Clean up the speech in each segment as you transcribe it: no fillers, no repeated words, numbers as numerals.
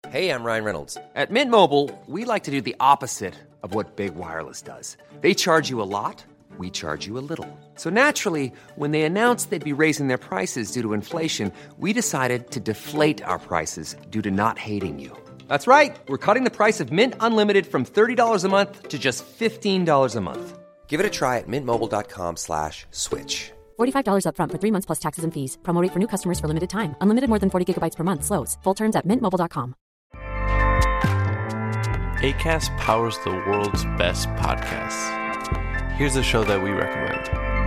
Hey, I'm Ryan Reynolds. At Mint Mobile, we like to do the opposite of what Big Wireless does. They charge you a lot, we charge you a little. So naturally, when they announced they'd be raising their prices due to inflation, we decided to deflate our prices due to not hating you. That's right. We're cutting the price of Mint Unlimited from $30 a month to just $15 a month. Give it a try at mintmobile.com/switch. $45 up front for 3 months plus taxes and fees. Promo rate for new customers for limited time. Unlimited more than 40 gigabytes per month. Slows full terms at mintmobile.com. Acast powers the world's best podcasts. Here's a show that we recommend.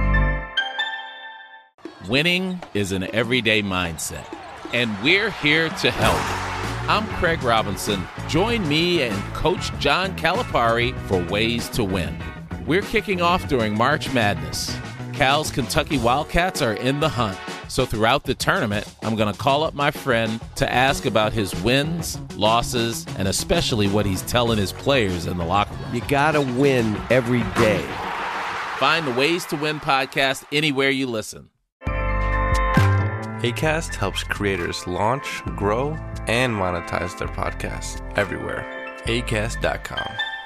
Winning is an everyday mindset, and we're here to help. I'm Craig Robinson. Join me and Coach John Calipari for Ways to Win. We're kicking off during March Madness. Cal's Kentucky Wildcats are in the hunt. So throughout the tournament, I'm going to call up my friend to ask about his wins, losses, and especially what he's telling his players in the locker room. You gotta win every day. Find the Ways to Win podcast anywhere you listen. Acast helps creators launch, grow, and monetize their podcasts everywhere. Acast.com.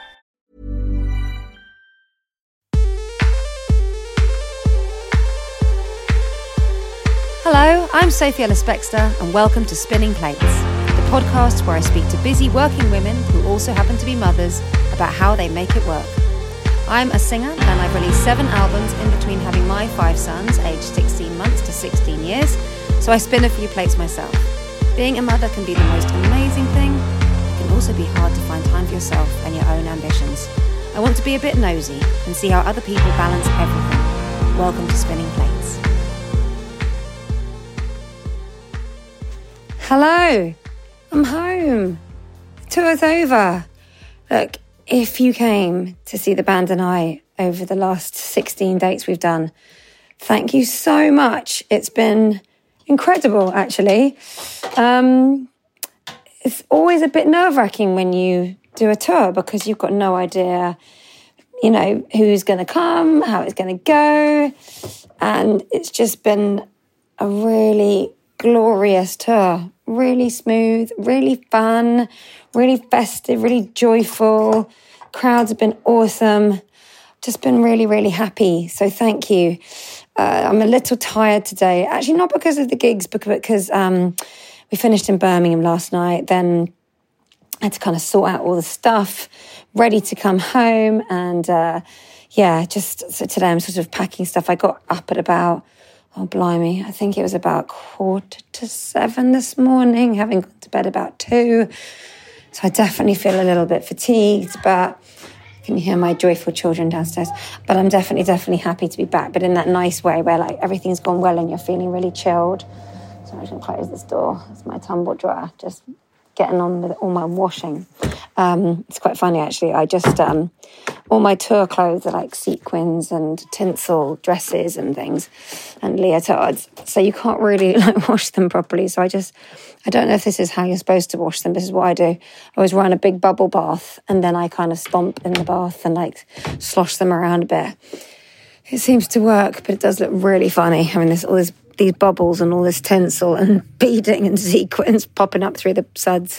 Hello, I'm Sophie Ellis-Bextor and welcome to Spinning Plates, the podcast where I speak to busy working women who also happen to be mothers about how they make it work. I'm a singer and I've released 7 albums in between having my 5 sons, aged 16 months to 16 years, so I spin a few plates myself. Being a mother can be the most amazing thing. It can also be hard to find time for yourself and your own ambitions. I want to be a bit nosy and see how other people balance everything. Welcome to Spinning Plates. Hello, I'm home. The tour's over. Look, if you came to see the band and I over the last 16 dates we've done, thank you so much. It's been incredible, actually. It's always a bit nerve-wracking when you do a tour because you've got no idea, you know, who's going to come, how it's going to go. And it's just been a really glorious tour. Really smooth, really fun, really festive, really joyful. Crowds have been awesome. Just been really, really happy. So thank you. I'm a little tired today. Actually, not because of the gigs, because we finished in Birmingham last night. Then I had to kind of sort out all the stuff, ready to come home. And so today I'm sort of packing stuff. I got up at about, oh, blimey, I think it was about 6:45 this morning, having gone to bed about 2. So I definitely feel a little bit fatigued, but you can hear my joyful children downstairs. But I'm definitely happy to be back, but in that nice way where like everything's gone well and you're feeling really chilled. So I'm going to close this door. It's my tumble dryer, just getting on with all my washing. It's quite funny, actually. I just, all my tour clothes are like sequins and tinsel dresses and things and leotards. So you can't really like wash them properly. So I don't know if this is how you're supposed to wash them. This is what I do. I always run a big bubble bath and then I kind of stomp in the bath and like slosh them around a bit. It seems to work, but it does look really funny. I mean, there's all these bubbles and all this tinsel and beading and sequins popping up through the suds.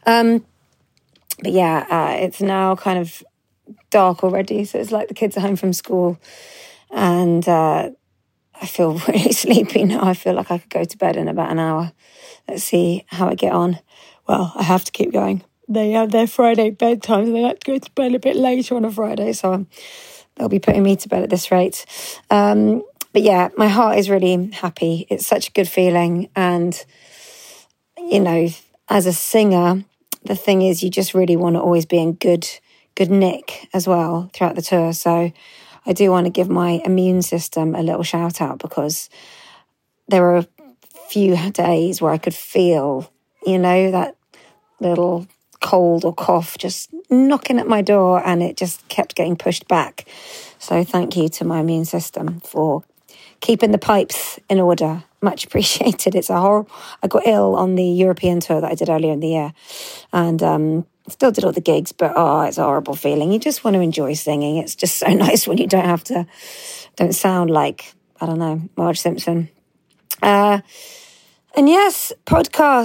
But yeah, it's now kind of dark already. So it's like the kids are home from school and I feel really sleepy now. I feel like I could go to bed in about an hour. Let's see how I get on. Well, I have to keep going. They have their Friday bedtime. So they like to go to bed a bit later on a Friday. So they'll be putting me to bed at this rate. But yeah, my heart is really happy. It's such a good feeling. And, you know, as a singer, the thing is you just really want to always be in good nick as well throughout the tour. So I do want to give my immune system a little shout out because there were a few days where I could feel, you know, that little cold or cough just knocking at my door and it just kept getting pushed back. So thank you to my immune system for keeping the pipes in order. Much appreciated. It's a horrible. I got ill on the European tour that I did earlier in the year and still did all the gigs, but it's a horrible feeling. You just want to enjoy singing. It's just so nice when you don't sound like, I don't know, Marge Simpson. And yes, podcast.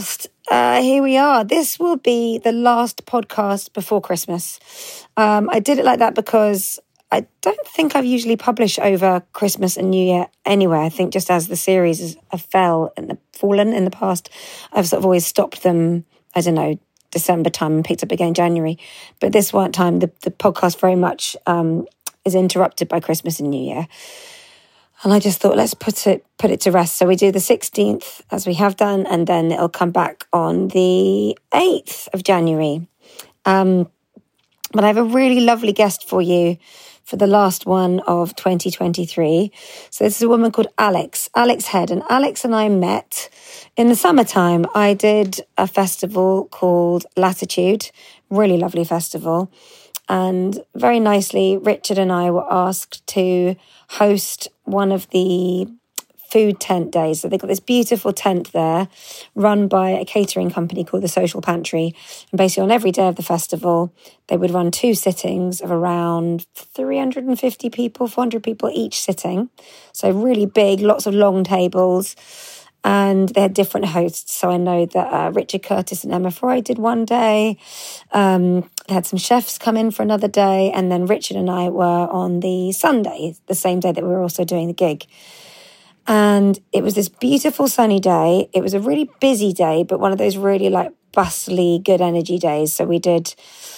here we are. This will be the last podcast before Christmas. I did it like that because I don't think I've usually published over Christmas and New Year anyway. I think just as the series have fallen in the past, I've sort of always stopped them, I don't know, December time and picked up again January. But this one time, the podcast very much is interrupted by Christmas and New Year. And I just thought, let's put it to rest. So we do the 16th, as we have done, and then it'll come back on the 8th of January. But I have a really lovely guest for you for the last one of 2023. So this is a woman called Alex Head. And Alex and I met in the summertime. I did a festival called Latitude, really lovely festival. And very nicely, Richard and I were asked to host one of the food tent days. So they've got this beautiful tent there run by a catering company called the Social Pantry. And basically on every day of the festival, they would run 2 sittings of around 350 people, 400 people each sitting. So really big, lots of long tables. And they had different hosts. So I know that Richard Curtis and Emma Freud did one day. They had some chefs come in for another day. And then Richard and I were on the Sunday, the same day that we were also doing the gig. And it was this beautiful sunny day. It was a really busy day, but one of those really like bustly, good energy days. So we did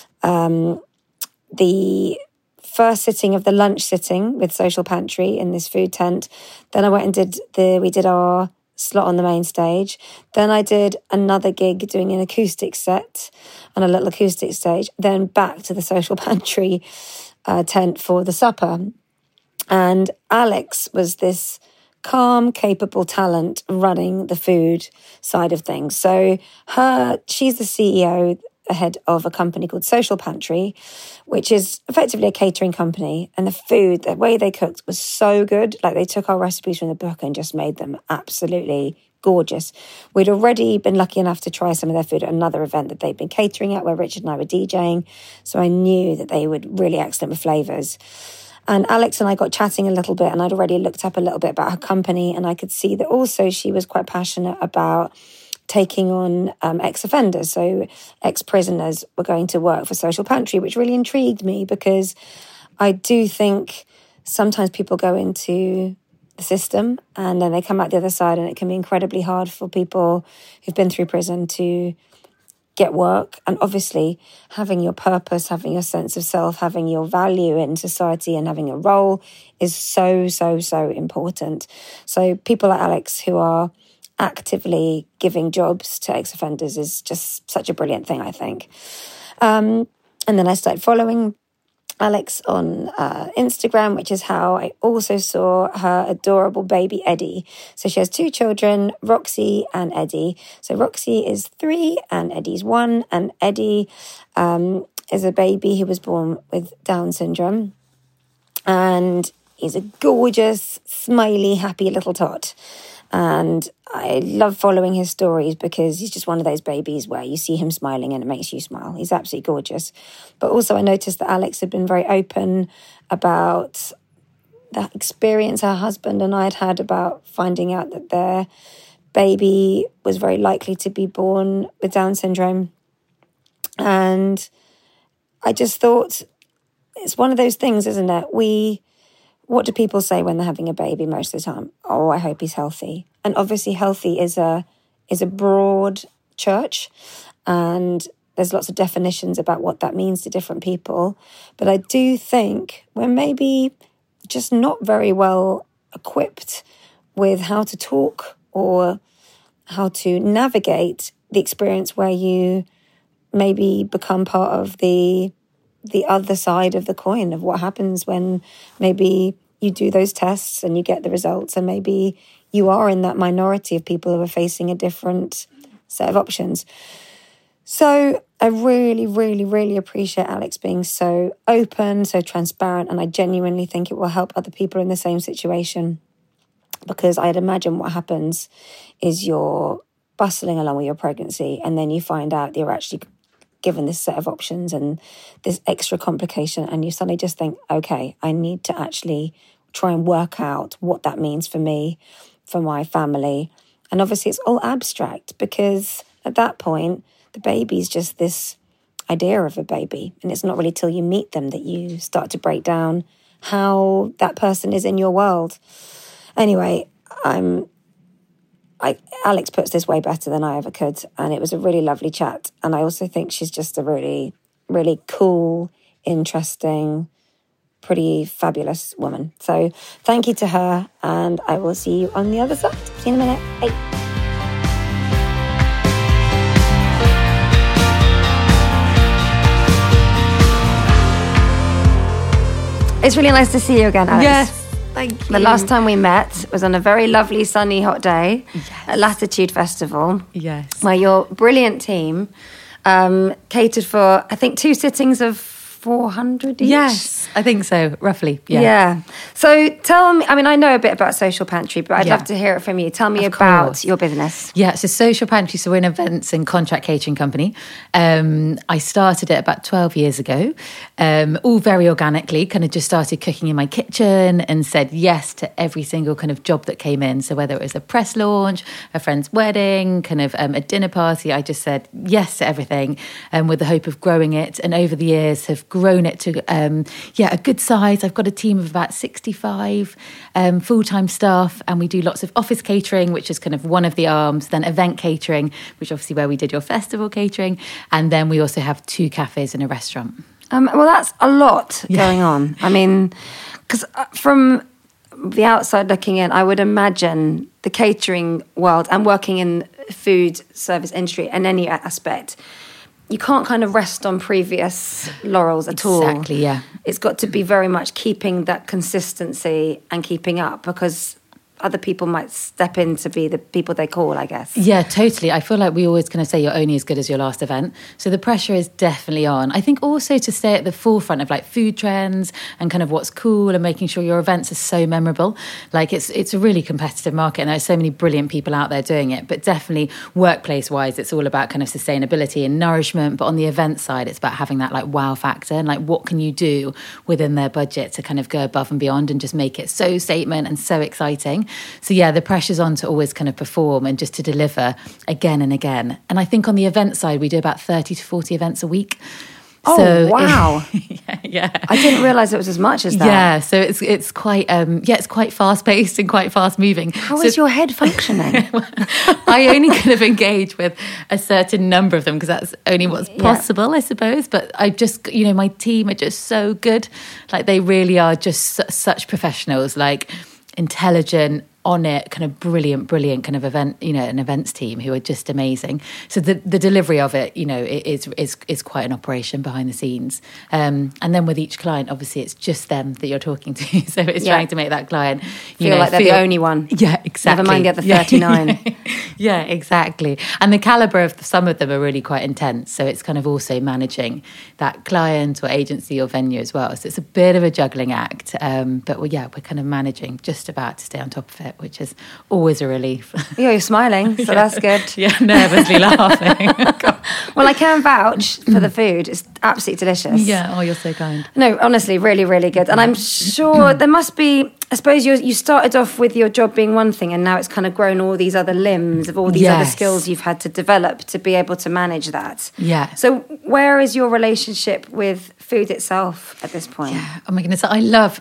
the first sitting of the lunch sitting with Social Pantry in this food tent. Then I went and we did our slot on the main stage. Then I did another gig doing an acoustic set on a little acoustic stage. Then back to the Social Pantry tent for the supper. And Alex was this calm, capable talent running the food side of things. So she's the CEO, head of a company called Social Pantry, which is effectively a catering company. And the food, the way they cooked was so good. Like they took our recipes from the book and just made them absolutely gorgeous. We'd already been lucky enough to try some of their food at another event that they'd been catering at where Richard and I were DJing. So I knew that they were really excellent with flavours. And Alex and I got chatting a little bit, and I'd already looked up a little bit about her company, and I could see that also she was quite passionate about taking on ex-offenders. So ex-prisoners were going to work for Social Pantry, which really intrigued me because I do think sometimes people go into the system and then they come out the other side, and it can be incredibly hard for people who've been through prison to get work. And obviously having your purpose, having your sense of self, having your value in society and having a role is so, so, so important. So people like Alex who are actively giving jobs to ex-offenders is just such a brilliant thing, I think. And then I started following Alex on Instagram, which is how I also saw her adorable baby Eddie. So she has 2 children, Roxy and Eddie. So Roxy is 3 and Eddie's 1. And Eddie is a baby who was born with Down syndrome. And he's a gorgeous, smiley, happy little tot. And I love following his stories because he's just one of those babies where you see him smiling and it makes you smile. He's absolutely gorgeous. But also I noticed that Alex had been very open about that experience her husband and I had about finding out that their baby was very likely to be born with Down syndrome. And I just thought, it's one of those things, isn't it? What do people say when they're having a baby most of the time? Oh, I hope he's healthy. And obviously healthy is a broad church, and there's lots of definitions about what that means to different people. But I do think we're maybe just not very well equipped with how to talk or how to navigate the experience where you maybe become part of the other side of the coin of what happens when maybe you do those tests and you get the results and maybe you are in that minority of people who are facing a different set of options. So I really, really, really appreciate Alex being so open, so transparent, and I genuinely think it will help other people in the same situation, because I'd imagine what happens is you're bustling along with your pregnancy and then you find out you're actually given this set of options and this extra complication, and you suddenly just think, okay, I need to actually try and work out what that means for me, for my family. And obviously it's all abstract because at that point, the baby's just this idea of a baby. And it's not really till you meet them that you start to break down how that person is in your world. Anyway, Alex puts this way better than I ever could. And it was a really lovely chat. And I also think she's just a really, really cool, interesting, pretty fabulous woman. So thank you to her. And I will see you on the other side. See you in a minute. Bye. It's really nice to see you again, Alex. Yes, thank you. The last time we met was on a very lovely, sunny, hot day at Latitude Festival. Yes. Where your brilliant team catered for, I think, 2 sittings of 400 each? Yes, I think so, roughly. Yeah. So tell me, I mean, I know a bit about Social Pantry, but I'd love to hear it from you. Tell me about your business. Yeah, so Social Pantry, so we're an events and contract catering company. I started it about 12 years ago, all very organically, kind of just started cooking in my kitchen and said yes to every single kind of job that came in. So whether it was a press launch, a friend's wedding, kind of a dinner party, I just said yes to everything with the hope of growing it. And over the years have grown it to, a good size. I've got a team of about 65 full-time staff, and we do lots of office catering, which is kind of one of the arms, then event catering, which obviously where we did your festival catering, and then we also have 2 cafes and a restaurant. Well, that's a lot going on. I mean, because from the outside looking in, I would imagine the catering world and working in food service industry in any aspect, you can't kind of rest on previous laurels at all. Exactly, yeah. It's got to be very much keeping that consistency and keeping up, because other people might step in to be the people they call, I guess. Yeah, totally. I feel like we always kind of say you're only as good as your last event. So the pressure is definitely on. I think also to stay at the forefront of like food trends and kind of what's cool and making sure your events are so memorable. Like it's a really competitive market and there's so many brilliant people out there doing it. But definitely workplace-wise, it's all about kind of sustainability and nourishment. But on the event side, it's about having that like wow factor and like what can you do within their budget to kind of go above and beyond and just make it so statement and so exciting. So yeah, the pressure's on to always kind of perform and just to deliver again and again. And I think on the event side, we do about 30 to 40 events a week. Oh, so, wow. yeah. I didn't realise it was as much as that. Yeah, so it's quite it's quite fast-paced and quite fast-moving. How is your head functioning? I only kind of engage with a certain number of them because that's only what's possible, I suppose. But I just, my team are just so good. Like they really are just such professionals, like intelligent, on it, kind of brilliant kind of event, an events team who are just amazing. So the delivery of it, it is quite an operation behind the scenes. And then with each client, obviously it's just them that you're talking to. So it's trying to make that client feel like they're the only one. Yeah, exactly. Never mind the other 39. Yeah, exactly. And the caliber of some of them are really quite intense. So it's kind of also managing that client or agency or venue as well. So it's a bit of a juggling act. But we're kind of managing just about to stay on top of it, which is always a relief. Yeah, you're smiling, so that's good. Yeah, nervously laughing. Well, I can vouch for the food. It's absolutely delicious. Yeah, oh, you're so kind. No, honestly, really, really good. And I'm sure there must be, I suppose you started off with your job being one thing and now it's kind of grown all these other limbs of all these other skills you've had to develop to be able to manage that. Yeah. So where is your relationship with food itself at this point? Yeah. Oh my goodness, I love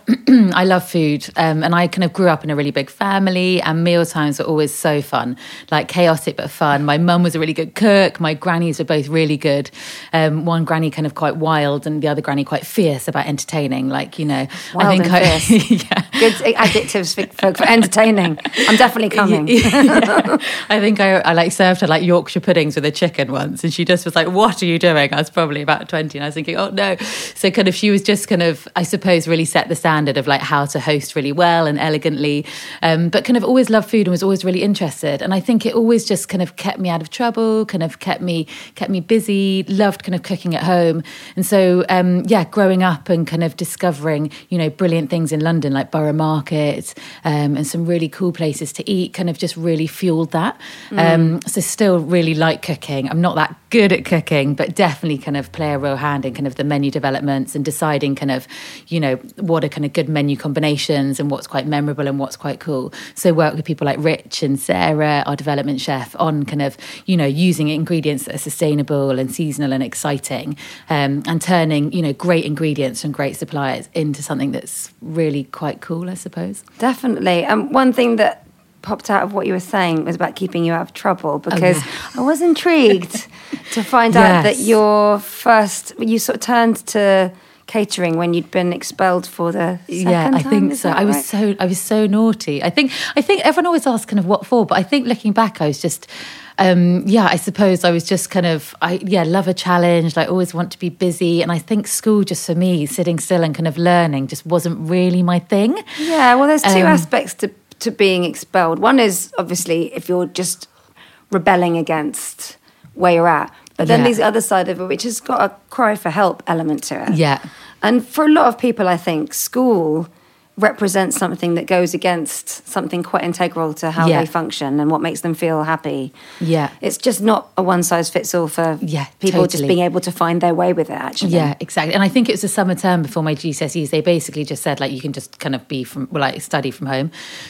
food. And I kind of grew up in a really big family and meal times were always so fun, like chaotic but fun. My mum was a really good cook. My grannies were both really good. One granny kind of quite wild and the other granny quite fierce about entertaining. Like, wild and fierce. Yeah. Good adjectives for entertaining. I'm definitely coming. Yeah. I think I like served her like Yorkshire puddings with a chicken once and she just was like, what are you doing? I was probably about 20 and I was thinking, oh no. So kind of she was just kind of, I suppose, really set the standard of like how to host really well and elegantly, but kind of always loved food and was always really interested. And I think it always just kind of kept me out of trouble, kind of kept me busy, loved kind of cooking at home. And so, growing up and kind of discovering, brilliant things in London like Borough Market and some really cool places to eat kind of just really fueled that. So still really like cooking. I'm not that good at cooking, but definitely definitely kind of play a real hand in kind of the menu developments and deciding kind of, you know, what are kind of good menu combinations and what's quite memorable and what's quite cool. So work with people like Rich and Sarah, our development chef, on kind of, you know, using ingredients that are sustainable and seasonal and exciting, and turning, you know, great ingredients from great suppliers into something that's really quite cool, I suppose. Definitely. One thing that popped out of what you were saying was about keeping you out of trouble, because I was intrigued to find out that you sort of turned to catering when you'd been expelled for the second time. I think so. I was so naughty. I think everyone always asks kind of what for, but I think looking back, I was just I suppose I was just kind of, love a challenge. I always want to be busy. And I think school, just for me, sitting still and kind of learning just wasn't really my thing. Yeah, well, there's two aspects to being expelled. One is obviously if you're just rebelling against where you're at. But then there's the other side of it, which has got a cry for help element to it. Yeah. And for a lot of people, I think school represents something that goes against something quite integral to how they function and what makes them feel happy. Yeah. It's just not a one-size-fits-all for people just being able to find their way with it, actually. Yeah, exactly. And I think it was the summer term before my GCSEs. They basically just said, like, you can just kind of study from home.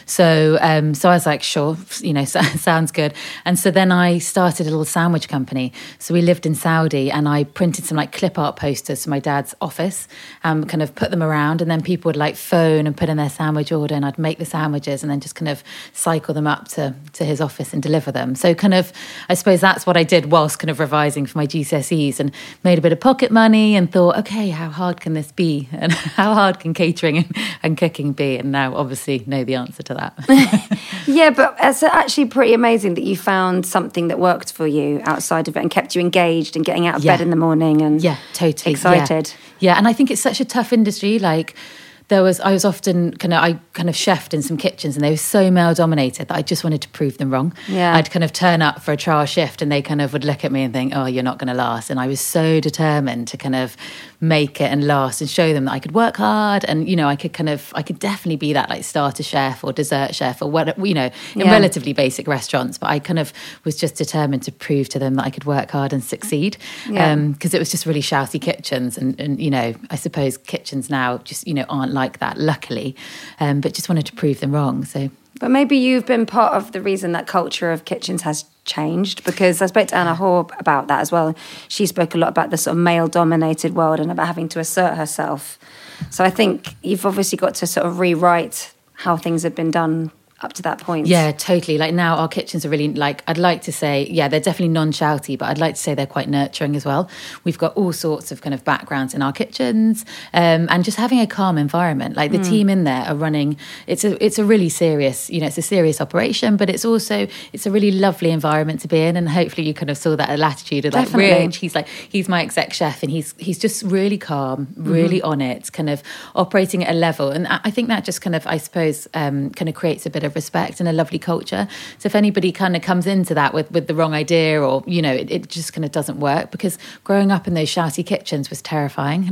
So I was like, sure, you know, sounds good. And so then I started a little sandwich company. So we lived in Saudi, and I printed some, like, clip art posters for my dad's office, kind of put them around, and then people would, like, phone and put in their sandwich order, and I'd make the sandwiches and then just kind of cycle them up to his office and deliver them. So kind of, I suppose that's what I did whilst kind of revising for my GCSEs, and made a bit of pocket money and thought, okay, how hard can this be? And how hard can catering and cooking be? And now obviously know the answer to that. Yeah, but it's actually pretty amazing that you found something that worked for you outside of it and kept you engaged and getting out of bed in the morning and totally excited. Yeah, and I think it's such a tough industry. Like, I was often I chefed in some kitchens, and they were so male dominated that I just wanted to prove them wrong. Yeah. I'd kind of turn up for a trial shift, and they kind of would look at me and think, oh, you're not going to last. And I was so determined to kind of make it and last and show them that I could work hard, and, you know, I could definitely be that, like, starter chef or dessert chef or what, you know, in relatively basic restaurants. But I kind of was just determined to prove to them that I could work hard and succeed. Because it was just really shouty kitchens, and, you know, I suppose kitchens now just, you know, aren't like that, luckily, but just wanted to prove them wrong. So, but maybe you've been part of the reason that culture of kitchens has changed, because I spoke to Anna Hoare about that as well. She spoke a lot about the sort of male-dominated world and about having to assert herself. So I think you've obviously got to sort of rewrite how things have been done up to that point. Yeah, totally. Like, now our kitchens are really, like, I'd like to say, they're definitely non-shouty, but I'd like to say they're quite nurturing as well. We've got all sorts of kind of backgrounds in our kitchens, and just having a calm environment. Like, the team in there are running, it's a really serious, you know, it's a serious operation, but it's a really lovely environment to be in. And hopefully you kind of saw that at Latitude. Like, Rich, he's my exec chef, and he's just really calm, really on it, kind of operating at a level. And I think that just kind of, I suppose, kind of creates a bit of respect and a lovely culture. So if anybody kind of comes into that with the wrong idea, or, you know, it just kind of doesn't work, because growing up in those shouty kitchens was terrifying.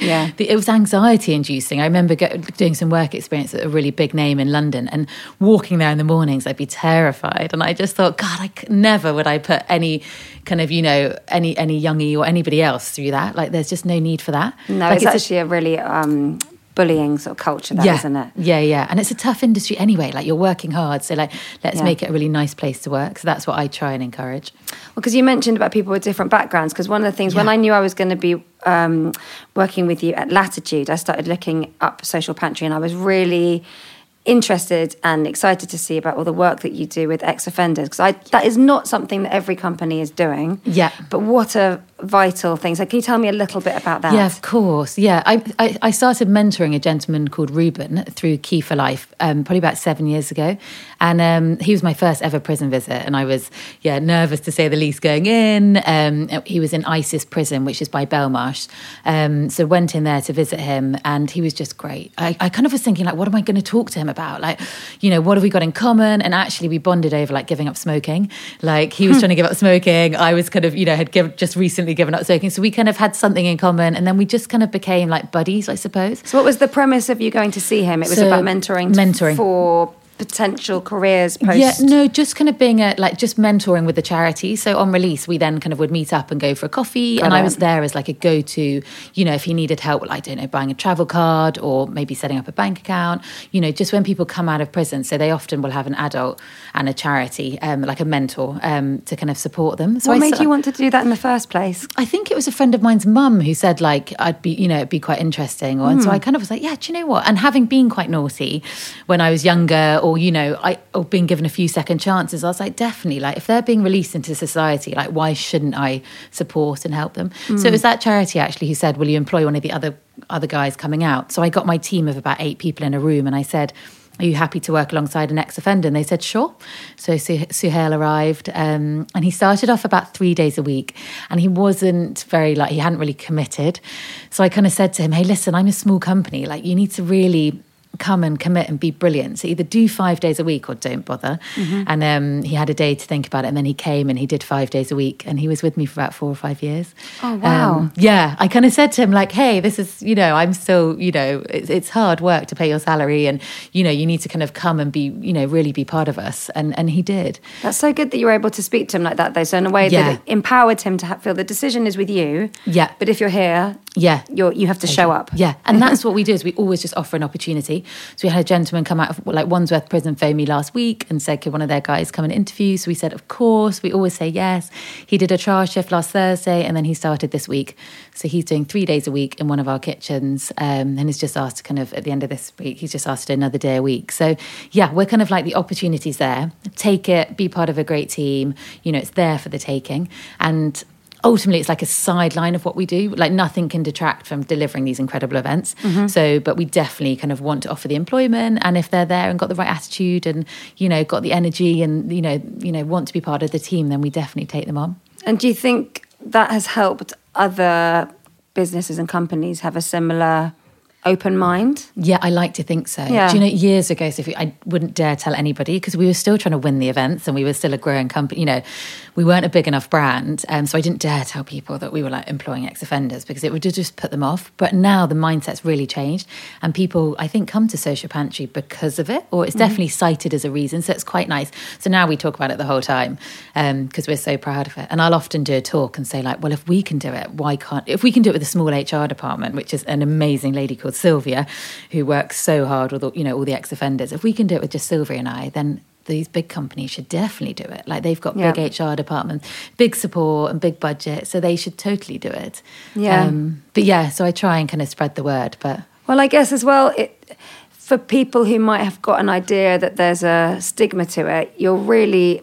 It was anxiety inducing. I remember doing some work experience at a really big name in London, and walking there in the mornings, I'd be terrified. And I just thought, God, never would I put any kind of, you know, any youngie or anybody else through that. Like, there's just no need for that. No, like, it's actually a really bullying sort of culture, isn't it? Yeah. And it's a tough industry anyway. Like, you're working hard, so, like, let's make it a really nice place to work. So that's what I try and encourage. Well, because you mentioned about people with different backgrounds, because one of the things, when I knew I was going to be working with you at Latitude, I started looking up Social Pantry, and I was really interested and excited to see about all the work that you do with ex-offenders, because that is not something that every company is doing. Yeah. But what a vital thing. So can you tell me a little bit about that? Yeah, of course. Yeah, I started mentoring a gentleman called Ruben through Key for Life probably about 7 years ago. And he was my first ever prison visit. And I was, nervous to say the least going in. He was in ISIS prison, which is by Belmarsh. So went in there to visit him, and he was just great. I kind of was thinking, like, what am I going to talk to him about? Like, you know, what have we got in common? And actually we bonded over, like, giving up smoking. Like, he was trying to give up smoking. I was kind of, you know, had just recently given up smoking. So we kind of had something in common. And then we just kind of became like buddies, I suppose. So what was the premise of you going to see him? It was about mentoring for potential careers post? Yeah, no, just kind of being just mentoring with the charity. So on release, we then kind of would meet up and go for a coffee. I was there as like a go-to, if he needed help with, I don't know, buying a travel card or maybe setting up a bank account, just when people come out of prison. So they often will have an adult and a charity, like a mentor, to kind of support them. So what made you want to do that in the first place? I think it was a friend of mine's mum who said like, it'd be quite interesting. And so I kind of was like, yeah, do you know what? And having been quite naughty when I was younger, or being given a few second chances, I was like, definitely, like if they're being released into society, like why shouldn't I support and help them? So it was that charity actually who said, will you employ one of the other guys coming out? So I got my team of about 8 people in a room and I said, are you happy to work alongside an ex-offender? And they said, sure. So Suhail arrived and he started off about 3 days a week and he wasn't he hadn't really committed. So I kind of said to him, hey, listen, I'm a small company. Like you need to really come and commit and be brilliant. So either do 5 days a week or don't bother. And he had a day to think about it. And then he came and he did 5 days a week. And he was with me for about 4 or 5 years. Oh, wow. Yeah. I kind of said to him like, hey, this is, I'm still, it's hard work to pay your salary. And, you need to kind of come and be, really be part of us. And he did. That's so good that you were able to speak to him like that, though. So in a way that it empowered him to feel the decision is with you. Yeah. But if you're here, you have to show up. Yeah. And that's what we do is we always just offer an opportunity. So we had a gentleman come out of Wandsworth Prison phone me last week and said, could one of their guys come and interview? So we said, of course. We always say yes. He did a trial shift last Thursday and then he started this week. So he's doing 3 days a week in one of our kitchens and he's just asked to kind of, at the end of this week, he's just asked to do another day a week. So yeah, we're kind of like the opportunity's there. Take it, be part of a great team. It's there for the taking. And ultimately, it's like a sideline of what we do. Like nothing can detract from delivering these incredible events. So, but we definitely kind of want to offer the employment. And if they're there and got the right attitude and, got the energy and, want to be part of the team, then we definitely take them on. And do you think that has helped other businesses and companies have a similar open mind? Yeah, I like to think so. Yeah. Do years ago, Sophie, I wouldn't dare tell anybody because we were still trying to win the events and we were still a growing company. We weren't a big enough brand. So I didn't dare tell people that we were like employing ex-offenders because it would just put them off. But now the mindset's really changed and people, I think, come to Social Pantry because of it, or it's definitely cited as a reason. So it's quite nice. So now we talk about it the whole time because we're so proud of it. And I'll often do a talk and say like, well, if we can do it, why can't, if we can do it with a small HR department, which is an amazing lady called Sylvia, who works so hard with all the ex-offenders. If we can do it with just Sylvia and I, then these big companies should definitely do it. Like they've got big HR departments, big support and big budget, so they should totally do it. Yeah. So I try and kind of spread the word. But well, I guess as well, for people who might have got an idea that there's a stigma to it, you're really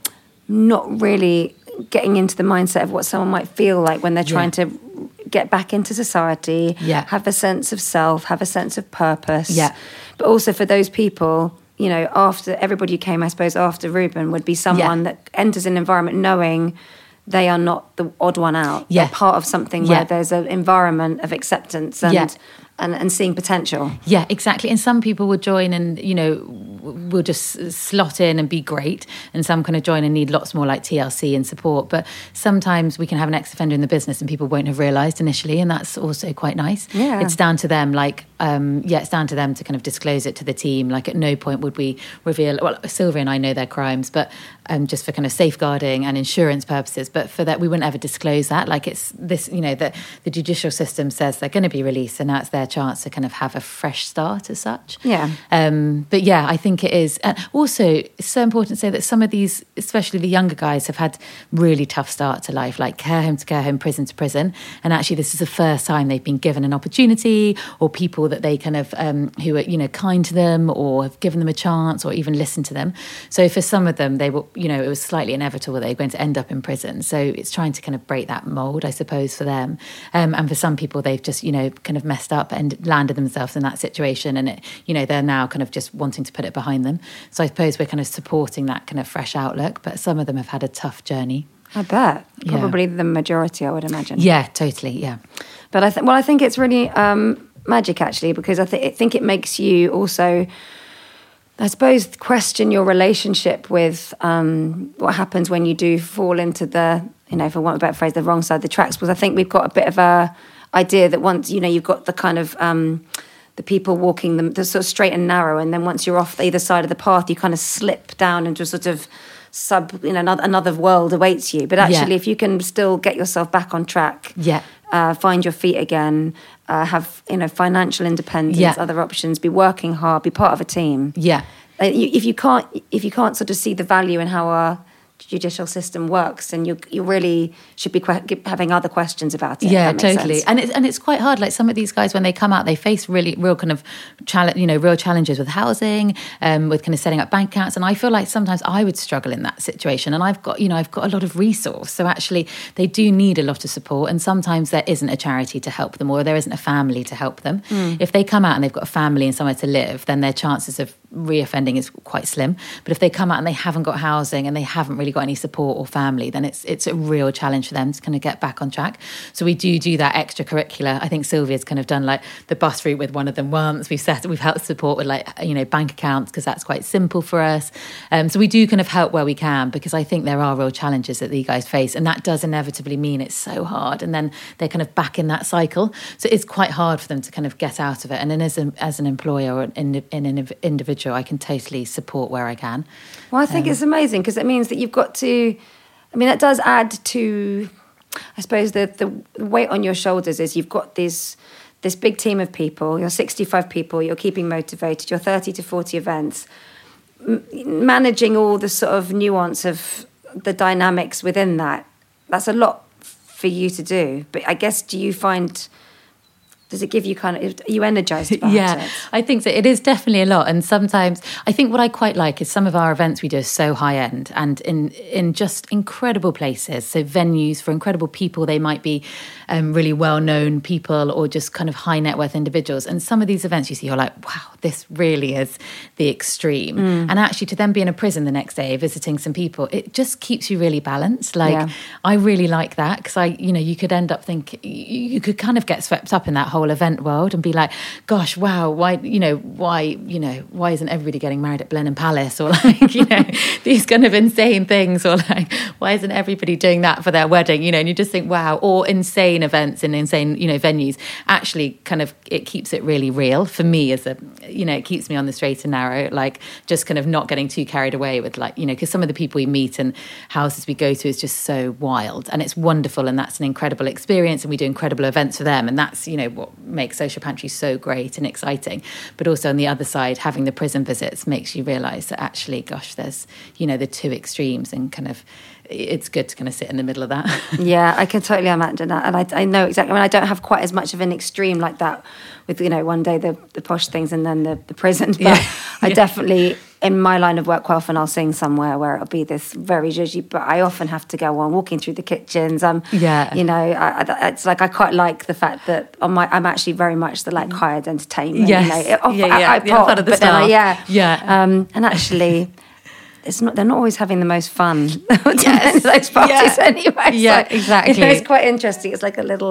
not really getting into the mindset of what someone might feel like when they're trying to get back into society, have a sense of self, have a sense of purpose. Yeah. But also for those people, after everybody who came, I suppose, after Ruben would be someone that enters an environment knowing they are not the odd one out. They're part of something where there's an environment of acceptance and seeing potential. Yeah, exactly. And some people will join and, will just slot in and be great. And some kind of join and need lots more like TLC and support. But sometimes we can have an ex-offender in the business and people won't have realised initially. And that's also quite nice. Yeah. It's down to them, it's down to them to kind of disclose it to the team. Like at no point would we reveal, well, Sylvia and I know their crimes, but just for kind of safeguarding and insurance purposes. But for that, we wouldn't ever disclose that. Like it's this, that the judicial system says they're going to be released and now it's their chance to kind of have a fresh start as such. Yeah. But yeah, I think it is. And also, it's so important to say that some of these, especially the younger guys, have had really tough start to life, like care home to care home, prison to prison. And actually, this is the first time they've been given an opportunity or people that they kind of, who are, kind to them or have given them a chance or even listened to them. So for some of them, they were, it was slightly inevitable they were going to end up in prison. So it's trying to kind of break that mold, I suppose, for them. And for some people, they've just, kind of messed up and landed themselves in that situation. And, they're now kind of just wanting to put it behind them. So I suppose we're kind of supporting that kind of fresh outlook. But some of them have had a tough journey. I bet. Probably the majority, I would imagine. Yeah, totally, yeah. But I think it's really magic, actually, because I think it makes you also, I suppose, question your relationship with what happens when you do fall into the, for want of a better phrase, the wrong side of the tracks. Because I think we've got a bit of a idea that once, you've got the kind of the people walking the sort of straight and narrow, and then once you're off either side of the path, you kind of slip down into a sort of another world awaits you. But actually, if you can still get yourself back on track, find your feet again, have financial independence, other options, be working hard, be part of a team. If you can't sort of see the value in how our judicial system works, and you really should be having other questions about it. Yeah, totally. Sense. And it's quite hard. Like some of these guys, when they come out, they face real kind of real challenges with housing, with kind of setting up bank accounts. And I feel like sometimes I would struggle in that situation. And I've got a lot of resource. So actually, they do need a lot of support. And sometimes there isn't a charity to help them, or there isn't a family to help them. If they come out and they've got a family and somewhere to live, then their chances of reoffending is quite slim. But if they come out and they haven't got housing and they haven't really got any support or family, then it's a real challenge for them to kind of get back on track. So we do that extracurricular. I think Sylvia's kind of done like the bus route with one of them once. We've helped support with bank accounts, because that's quite simple for us. So we do kind of help where we can, because I think there are real challenges that these guys face, and that does inevitably mean it's so hard, and then they're kind of back in that cycle. So it's quite hard for them to kind of get out of it. And then as an employer or an individual, I can totally support where I can. Well, I think it's amazing, because it means that you've got to, that does add to, I suppose, the weight on your shoulders is you've got this big team of people, you're 65 people, you're keeping motivated, you're 30 to 40 events, managing all the sort of nuance of the dynamics within that. That's a lot for you to do. But I guess, does it give you are you energized about it? I think so. It is definitely a lot. And sometimes I think what I quite like is some of our events we do are so high end and in just incredible places. So venues for incredible people. They might be really well-known people or just kind of high net worth individuals. And some of these events you see, you're like, wow, this really is the extreme. And actually to then be in a prison the next day visiting some people, it just keeps you really balanced. I really like that, because you could end up thinking, you could kind of get swept up in that whole event world and be like, gosh, wow, why isn't everybody getting married at Blenheim Palace, or these kind of insane things, or like, why isn't everybody doing that for their wedding, and you just think, wow. Or insane events in insane venues. Actually kind of, it keeps it really real for me it keeps me on the straight and narrow, like just kind of not getting too carried away with because some of the people we meet and houses we go to is just so wild, and it's wonderful, and that's an incredible experience, and we do incredible events for them, and that's what makes Social Pantry so great and exciting. But also on the other side, having the prison visits makes you realise that actually, gosh, there's the two extremes, and kind of it's good to kind of sit in the middle of that. Yeah, I can totally imagine that. And I know exactly. I don't have quite as much of an extreme like that with, one day the posh things and then the prison. But I definitely, in my line of work, quite often I'll sing somewhere where it'll be this very zhuzhy, but I often have to go on walking through the kitchens. It's like I quite like the fact that I'm actually very much the hired entertainment. Yes. I pop, part of the but staff. And actually... they're not always having the most fun at those parties anyway. Yeah, exactly. It's quite interesting. It's like a little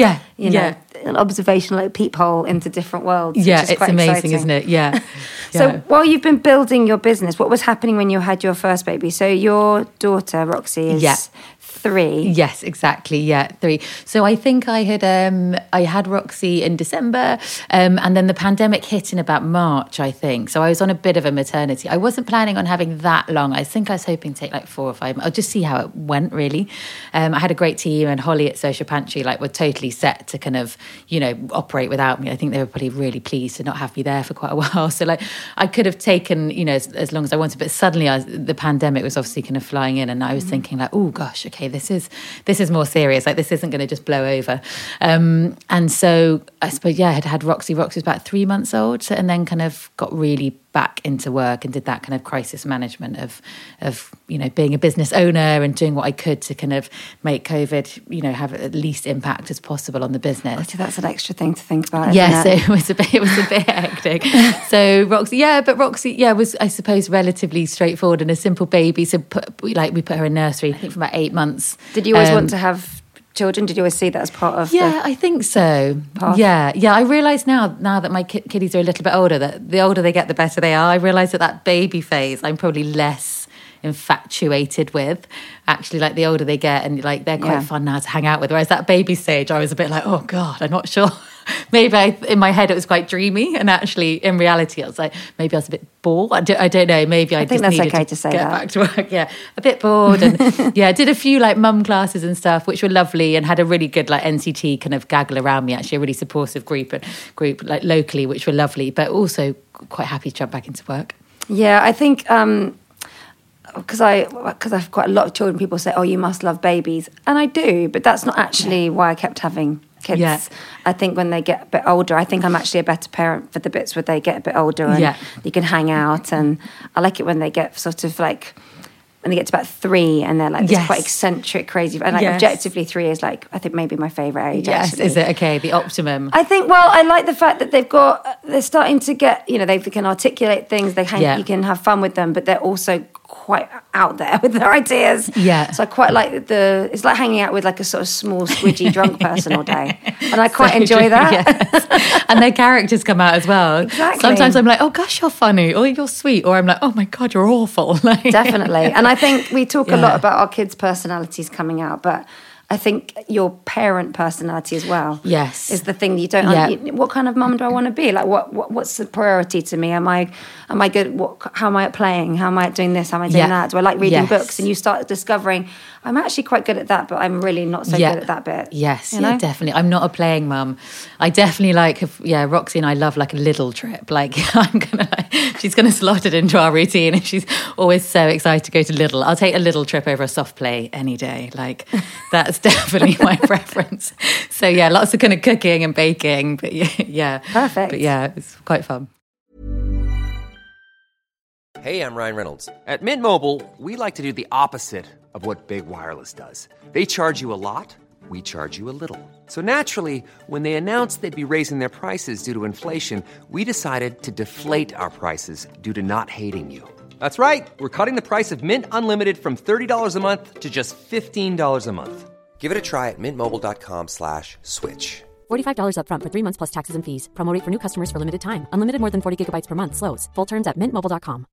an observational peephole into different worlds. Yeah, which is it's quite amazing, exciting. isn't it? Yeah. So while you've been building your business, what was happening when you had your first baby? So your daughter, Roxy, is 3. Yes, exactly. Yeah, 3. So I think I had Roxy in December, and then the pandemic hit in about March, I think. So I was on a bit of a maternity. I wasn't planning on having that long. I think I was hoping to take like 4 or 5 months. I'll just see how it went, really. I had a great team, and Holly at Social Pantry were totally set to kind of, operate without me. I think they were probably really pleased to not have me there for quite a while. So I could have taken, as long as I wanted, but suddenly the pandemic was obviously kind of flying in, and I was thinking oh gosh, okay, this is more serious. This isn't going to just blow over. And so I suppose, I had Roxy. Roxy was about 3 months old, and then kind of got really back into work and did that kind of crisis management of being a business owner and doing what I could to kind of make COVID, have at least impact as possible on the business. So that's an extra thing to think about. Yes, it was a bit hectic. So Roxy, was, I suppose, relatively straightforward and a simple baby. So we put her in nursery, I think, for about 8 months. Did you always want to have children? Did you always see that as part of I think so. Path? Yeah. I realise now that my kiddies are a little bit older, that the older they get, the better they are. I realise that baby phase, I'm probably less infatuated with. Actually, the older they get, and they're quite fun now to hang out with. Whereas that baby stage, I was a bit like, oh God, I'm not sure maybe in my head it was quite dreamy, and actually in reality I was like, maybe I was a bit bored. I don't know. Maybe I think just that's needed okay to to say get that. back to work. Yeah, a bit bored, and yeah, did a few like mum classes and stuff, which were lovely, and had a really good like NCT kind of gaggle around me. Actually, a really supportive group like locally, which were lovely, but also quite happy to jump back into work. Yeah, I think because I've quite a lot of children, people say, "Oh, you must love babies," and I do, but that's not actually why I kept having kids. Yeah. I think when they get a bit older, I think I'm actually a better parent for the bits where they get a bit older and you can hang out, and I like it when they get sort of like. When they get to about 3 and they're like this quite eccentric, crazy. And like objectively 3 is like, I think maybe my favourite age. Yes, actually. is it okay? The optimum. I think, well, I like the fact that they're starting to get, they can articulate things, you can have fun with them, but they're also quite out there with their ideas. Yeah. So I quite like it's like hanging out with like a sort of small, squidgy, drunk person all day. And I quite enjoy that. Yes. And their characters come out as well. Exactly. Sometimes I'm like, oh gosh, you're funny, or you're sweet, or I'm like, oh my God, you're awful. Like, definitely. And I think we talk a lot about our kids' personalities coming out, but I think your parent personality as well is the thing that you don't what kind of mum do I want to be? Like what's the priority to me? Am I good? How am I at playing? How am I at doing this? How am I doing that? Do I like reading books? And you start discovering I'm actually quite good at that, but I'm really not so good at that bit. Yes, definitely. I'm not a playing mum. I definitely Roxy and I love like a little trip. Like she's gonna slot it into our routine, and she's always so excited to go to Lidl. I'll take a little trip over a soft play any day. Like that's definitely my preference. So yeah, lots of kind of cooking and baking, but yeah. Perfect. But yeah, it's quite fun. Hey, I'm Ryan Reynolds. At Mint Mobile, we like to do the opposite of what Big Wireless does. They charge you a lot, we charge you a little. So naturally, when they announced they'd be raising their prices due to inflation, we decided to deflate our prices due to not hating you. That's right. We're cutting the price of Mint Unlimited from $30 a month to just $15 a month. Give it a try at mintmobile.com/switch. $45 up front for 3 months plus taxes and fees. Promo rate for new customers for limited time. Unlimited more than 40 gigabytes per month. Slows full terms at mintmobile.com.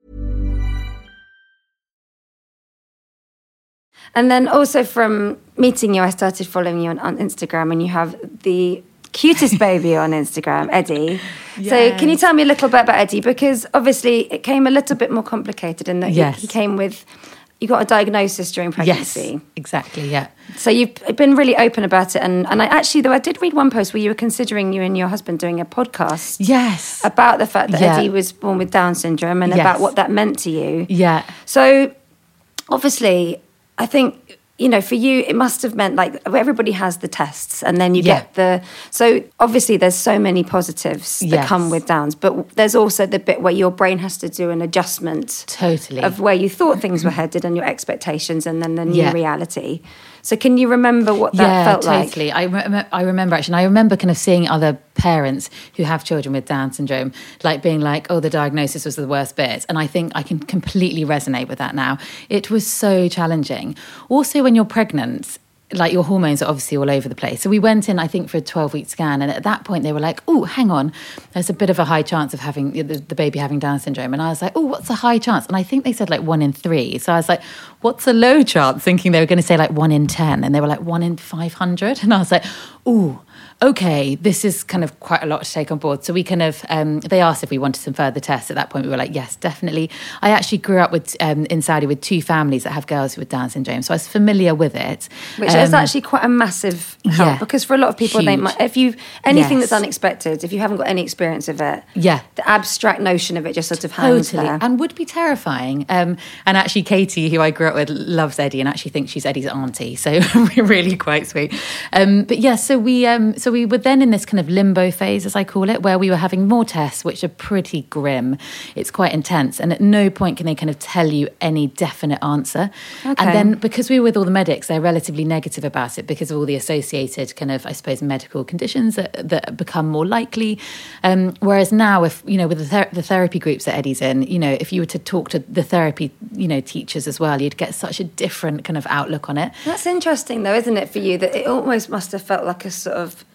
And then also from meeting you, I started following you on Instagram, and you have the cutest baby on Instagram, Eddie. Yes. So can you tell me a little bit about Eddie? Because obviously it came a little bit more complicated in that he came with... You got a diagnosis during pregnancy. Yes, exactly, yeah. So you've been really open about it. And I actually, though, I did read one post where you were considering you and your husband doing a podcast. Yes. About the fact that Eddie was born with Down syndrome and about what that meant to you. Yeah. So obviously, I think... for you, it must have meant like everybody has the tests and then you get so obviously there's so many positives that come with Downs, but there's also the bit where your brain has to do an adjustment of where you thought things were headed and your expectations and then the new reality. So can you remember what that felt like? Totally. I remember actually. And I remember kind of seeing other parents who have children with Down syndrome, like being like, oh, the diagnosis was the worst bit. And I think I can completely resonate with that now. It was so challenging. Also, when you're pregnant, like your hormones are obviously all over the place. So we went in, I think, for a 12-week scan. And at that point, they were like, oh, hang on. There's a bit of a high chance of having the baby having Down syndrome. And I was like, oh, what's a high chance? And I think they said like 1 in 3. So I was like, what's a low chance? Thinking they were going to say like 1 in 10. And they were like 1 in 500. And I was like, ooh, okay, this is kind of quite a lot to take on board. So we kind of, they asked if we wanted some further tests. At that point, we were like, yes, definitely. I actually grew up with in Saudi with 2 families that have girls with Down syndrome. So I was familiar with it. Which is actually quite a massive help because for a lot of people, they might, if you, anything that's unexpected, if you haven't got any experience of it, the abstract notion of it just sort of hangs there. And would be terrifying. And actually Katie, who I grew up with, loves Eddie and actually thinks she's Eddie's auntie. So really quite sweet. But yeah, so we were then in this kind of limbo phase, as I call it, where we were having more tests, which are pretty grim. It's quite intense. And at no point can they kind of tell you any definite answer. Okay. And then because we were with all the medics, they're relatively negative about it because of all the associated kind of, I suppose, medical conditions that become more likely. Whereas now, if, with the therapy groups that Eddie's in, if you were to talk to the therapy, teachers as well, you'd get such a different kind of outlook on it. That's interesting though, isn't it, for you, that it almost must have felt like a sort of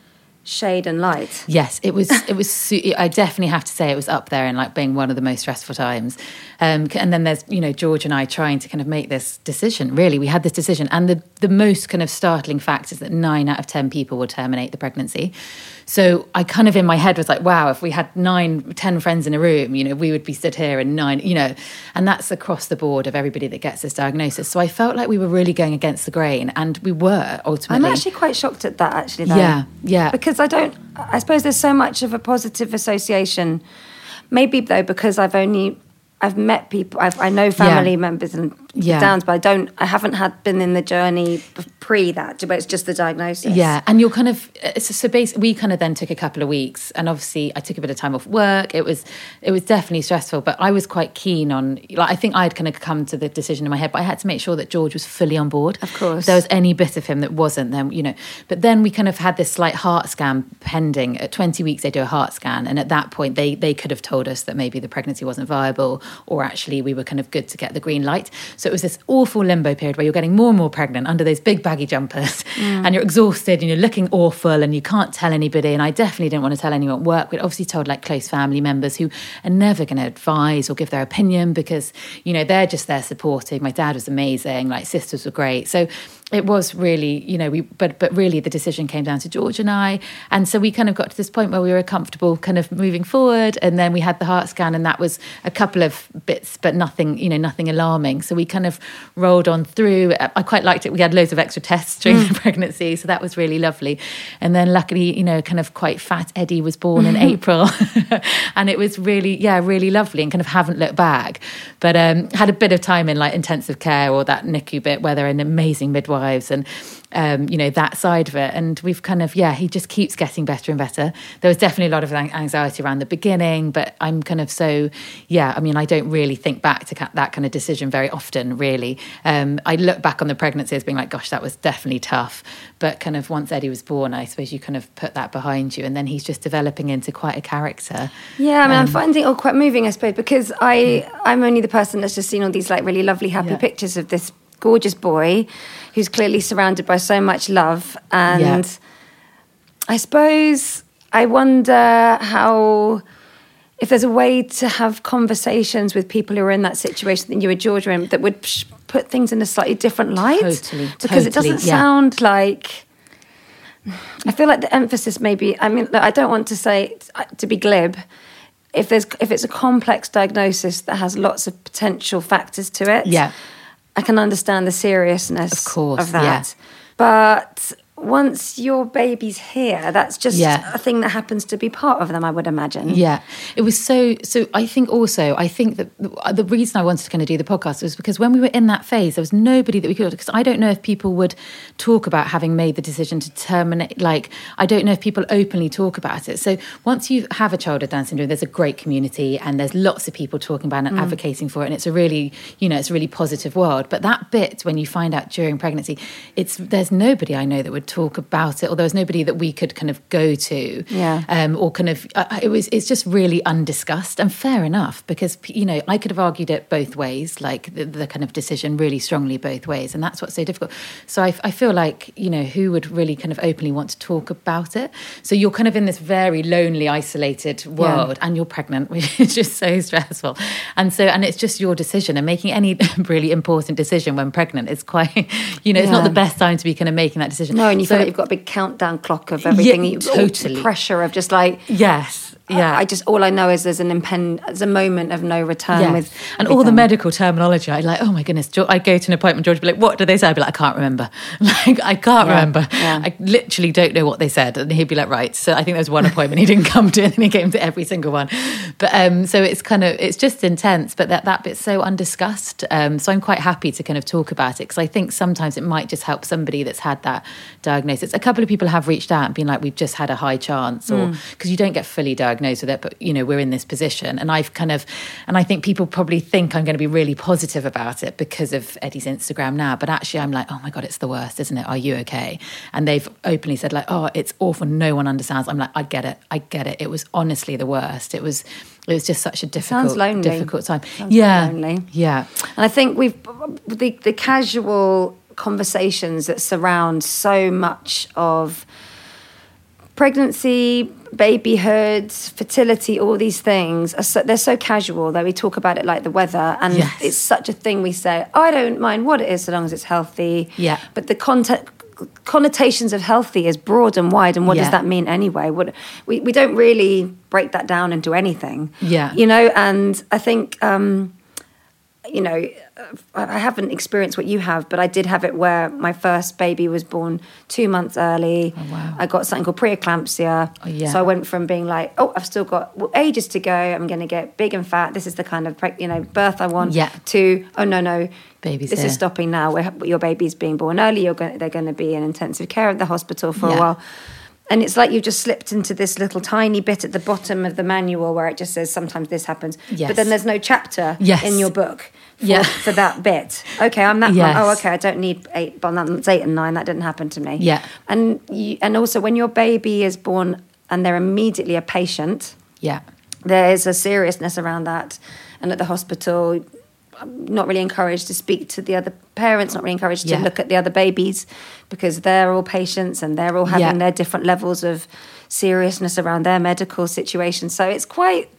shade and light. Yes, it was. I definitely have to say it was up there in like being one of the most stressful times. And then there's, George and I trying to kind of make this decision. Really, we had this decision, and the most kind of startling fact is that 9 out of 10 people will terminate the pregnancy. So I kind of in my head was like, wow, if we had 10 friends in a room, we would be stood here and 9, and that's across the board of everybody that gets this diagnosis. So I felt like we were really going against the grain, and we were ultimately. I'm actually quite shocked at that, actually, though. Yeah. Because I suppose there's so much of a positive association. Maybe, though, because I've met people, I know family members and Downs, but I haven't been in the journey pre that, but it's just the diagnosis. Yeah, and you're kind of, so basically we kind of then took a couple of weeks, and obviously I took a bit of time off work. It was definitely stressful, but I was quite keen on, I think I'd kind of come to the decision in my head, but I had to make sure that George was fully on board. Of course. If there was any bit of him that wasn't, then, but then we kind of had this slight heart scan pending. At 20 weeks, they do a heart scan, and at that point, they could have told us that maybe the pregnancy wasn't viable, or actually we were kind of good to get the green light. So it was this awful limbo period where you're getting more and more pregnant under those big baggy jumpers and you're exhausted and you're looking awful and you can't tell anybody. And I definitely didn't want to tell anyone at work. We'd obviously told like close family members who are never going to advise or give their opinion because, they're just there supporting. My dad was amazing, like sisters were great. So it was really, but really the decision came down to George and I. And so we kind of got to this point where we were comfortable kind of moving forward. And then we had the heart scan, and that was a couple of bits, but nothing, nothing alarming. So we kind of rolled on through. I quite liked it. We had loads of extra tests during the pregnancy. So that was really lovely. And then luckily, kind of quite fat Eddie was born in April. And it was really, really lovely, and kind of haven't looked back. But had a bit of time in like intensive care or that NICU bit where they're an amazing midwife. And that side of it, and we've kind of he just keeps getting better and better. There was definitely a lot of anxiety around the beginning, but I'm kind of I don't really think back to that kind of decision very often, really. I look back on the pregnancy as being like, gosh, that was definitely tough, but kind of once Eddie was born, I suppose you kind of put that behind you, and then he's just developing into quite a character. I'm finding it all quite moving, I suppose, because I'm only the person that's just seen all these like really lovely happy pictures of this gorgeous boy who's clearly surrounded by so much love. And I suppose I wonder if there's a way to have conversations with people who are in that situation that you and George are in that would put things in a slightly different light. Totally. Because it doesn't sound like... I feel like the emphasis maybe... I don't want to say, to be glib, if it's a complex diagnosis that has lots of potential factors to it... I can understand the seriousness of that. Yeah. But once your baby's here, that's just a thing that happens to be part of them, I would imagine. Yeah. It was so I think that the reason I wanted to kind of do the podcast was because when we were in that phase, there was nobody that we could, because I don't know if people would talk about having made the decision to terminate, I don't know if people openly talk about it. So once you have a child with Down syndrome, there's a great community and there's lots of people talking about it and advocating for it, and it's a really, it's a really positive world. But that bit, when you find out during pregnancy, there's nobody I know that would talk about it, or there was nobody that we could kind of go to, or kind of it's just really undiscussed, and fair enough, because I could have argued it both ways, like the kind of decision really strongly both ways, and that's what's so difficult. So I feel like who would really kind of openly want to talk about it? So you're kind of in this very lonely, isolated world, and you're pregnant, which is just so stressful, and it's just your decision, and making any really important decision when pregnant is quite it's not the best time to be kind of making that decision. No, and you feel like you've got a big countdown clock of everything. Totally. The pressure of just like... Yes. Yeah, all I know is there's a moment of no return with and all the medical terminology. I like, oh my goodness, I go to an appointment, George would be like, what did they say? I'd be like, I can't remember. I can't remember. Yeah. I literally don't know what they said, and he'd be like, right. So I think there was one appointment he didn't come to, and then he came to every single one. But so it's just intense, but that bit's so undiscussed. So I'm quite happy to kind of talk about it, because I think sometimes it might just help somebody that's had that diagnosis. A couple of people have reached out and been like, we've just had a high chance, or because you don't get fully diagnosed with it, but we're in this position, and I think people probably think I'm going to be really positive about it because of Eddie's Instagram now, but actually I'm like, oh my god, it's the worst, isn't it? Are you okay? And they've openly said like, oh, it's awful, no one understands. I'm like, I get it. It was honestly the worst. It was just such a difficult time. Lonely. Yeah. And I think the casual conversations that surround so much of pregnancy, babyhood, fertility, all these things, they're so casual that we talk about it like the weather. And it's such a thing we say, I don't mind what it is so long as it's healthy. Yeah. But the connotations of healthy is broad and wide. And what does that mean anyway? We don't really break that down into anything. Yeah. And I think... I haven't experienced what you have, but I did have it where my first baby was born 2 months early. Oh, wow. I got something called preeclampsia. Oh, yeah. So I went from being like, I've still got ages to go. I'm going to get big and fat. This is the kind of birth I want. Yeah. To, oh, no. Baby's this here. is stopping now. Your baby's being born early. They're going to be in intensive care at the hospital for a while. And it's like you've just slipped into this little tiny bit at the bottom of the manual where it just says sometimes this happens. Yes. But then there's no chapter in your book for that bit. Okay, I'm that mum. Oh, okay, I don't need 8, but that's 8 and 9. That didn't happen to me. Yeah. And also when your baby is born and they're immediately a patient, there is a seriousness around that. And at the hospital, I'm not really encouraged to speak to the other parents, not really encouraged to look at the other babies because they're all patients and they're all having their different levels of seriousness around their medical situation. So it's quite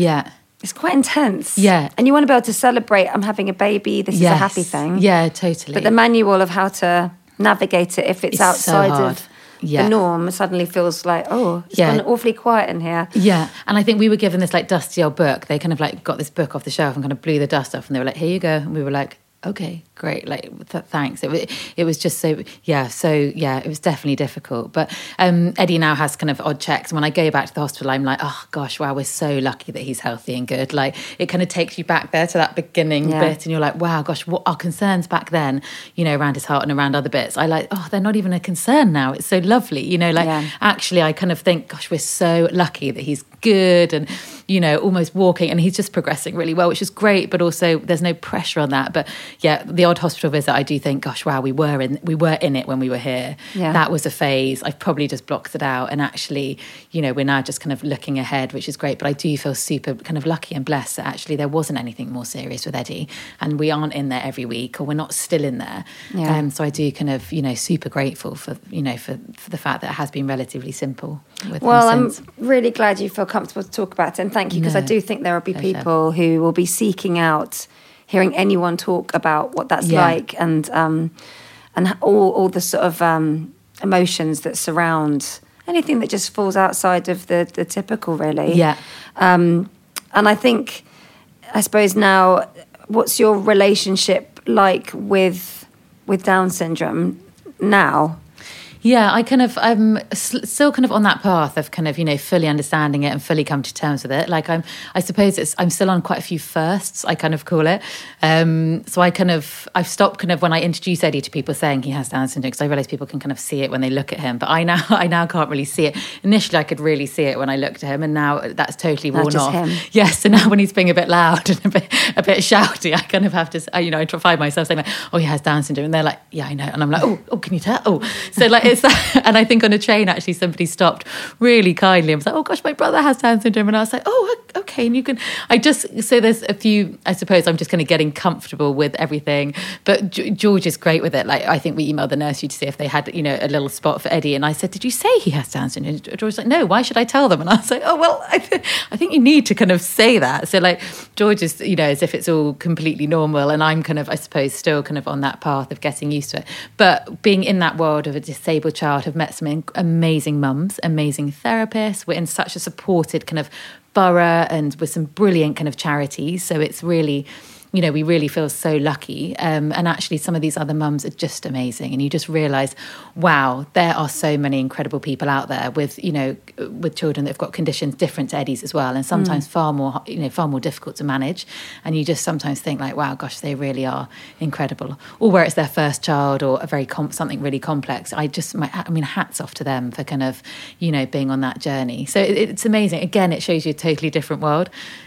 intense. Yeah. And you want to be able to celebrate, I'm having a baby, this is a happy thing. Yeah, totally. But the manual of how to navigate it if it's outside of the norm suddenly feels like, it's gone awfully quiet in here. Yeah. And I think we were given this like dusty old book. They kind of like got this book off the shelf and kind of blew the dust off and they were like, here you go. And we were like, okay, great, like thanks. It was just it was definitely difficult. But Eddie now has kind of odd checks. And when I go back to the hospital, I'm like, oh gosh, wow, we're so lucky that he's healthy and good. Like it kind of takes you back there to that beginning bit, and you're like, wow, gosh, what our concerns back then, around his heart and around other bits. They're not even a concern now. It's so lovely, Actually, I kind of think, gosh, we're so lucky that he's good and almost walking, and he's just progressing really well, which is great. But also, there's no pressure on that. But yeah, the odd hospital visit, I do think, gosh, wow, we were in it when we were here. Yeah. That was a phase. I've probably just blocked it out, and actually, we're now just kind of looking ahead, which is great. But I do feel super kind of lucky and blessed that actually there wasn't anything more serious with Eddie, and we aren't in there every week, or we're not still in there. Yeah. So I do kind of super grateful for for the fact that it has been relatively simple with him since. I'm really glad you feel comfortable to talk about it, and thank you, because I do think there will be people who will be seeking out hearing anyone talk about what that's like, and all the sort of emotions that surround anything that just falls outside of the typical, really. Yeah. And I suppose now, what's your relationship like with Down syndrome now? Yeah, I'm still kind of on that path of kind of, fully understanding it and fully come to terms with it. Like I suppose I'm still on quite a few firsts, I kind of call it. So I've stopped kind of when I introduce Eddie to people saying he has Down syndrome, because I realise people can kind of see it when they look at him. But I now can't really see it. Initially, I could really see it when I looked at him, and now that's totally worn off. Him. Yes, so now when he's being a bit loud and a bit shouty, I kind of have to, I find myself saying like, oh, he has Down syndrome, and they're like, yeah, I know, and I'm like, oh, can you tell? Oh, so like it's that, and I think on a train actually somebody stopped really kindly and was like, oh gosh, my brother has Down syndrome, and I was like, oh, okay, and you can. So there's a few. I suppose I'm just kind of getting comfortable with everything, but George is great with it. Like I think we emailed the nursery to see if they had a little spot for Eddie, and I said, did you say he has Down syndrome? George was like, no, why should I tell them? And I was like, oh well, I think you need to kind of say that. So like George is as if it's all completely normal, and I'm kind of, I suppose, still kind of on that path of getting used to it. But being in that world of a disabled child, have met some amazing mums, amazing therapists. We're in such a supported kind of borough, and with some brilliant kind of charities. So it's really, we really feel so lucky. And actually some of these other mums are just amazing. And you just realise, wow, there are so many incredible people out there with, with children that have got conditions different to Eddie's as well. And sometimes far more difficult to manage. And you just sometimes think like, wow, gosh, they really are incredible. Or where it's their first child, or a very something really complex. Hats off to them for kind of, being on that journey. So it's amazing. Again, it shows you a totally different world.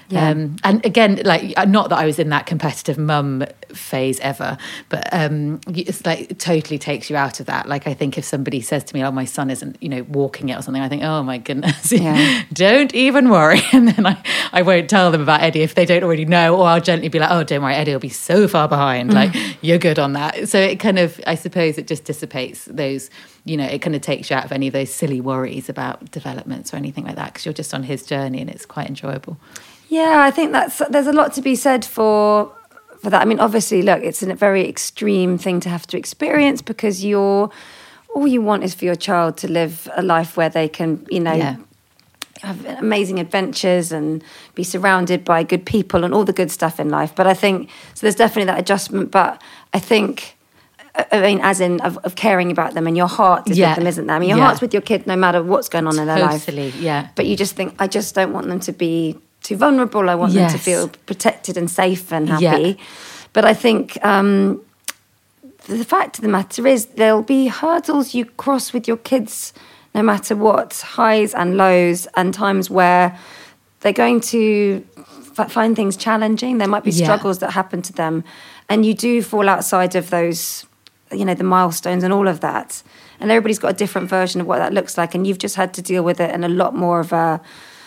Yeah. And again, like, not that I was in that competitive mum phase ever, but it's like, it totally takes you out of that. Like, I think if somebody says to me, oh, my son isn't, walking it or something, I think, oh my goodness, don't even worry. And then I won't tell them about Eddie if they don't already know, or I'll gently be like, oh, don't worry, Eddie will be so far behind. Like, you're good on that. So it kind of, I suppose it just dissipates those, it kind of takes you out of any of those silly worries about developments or anything like that, because you're just on his journey and it's quite enjoyable. Yeah, I think there's a lot to be said for that. I mean, obviously, look, it's a very extreme thing to have to experience, because all you want is for your child to live a life where they can, have amazing adventures and be surrounded by good people and all the good stuff in life. But I think, so there's definitely that adjustment, but I think, as in of caring about them, and your heart is with them, isn't there? I mean, your heart's with your kid no matter what's going on in their life. Totally, yeah. But you just think, I just don't want them to be too vulnerable. I want them to feel protected and safe and happy. Yeah. But I think the fact of the matter is, there'll be hurdles you cross with your kids no matter what, highs and lows, and times where they're going to find things challenging. There might be struggles that happen to them, and you do fall outside of those, the milestones and all of that. And everybody's got a different version of what that looks like, and you've just had to deal with it in a lot more of a...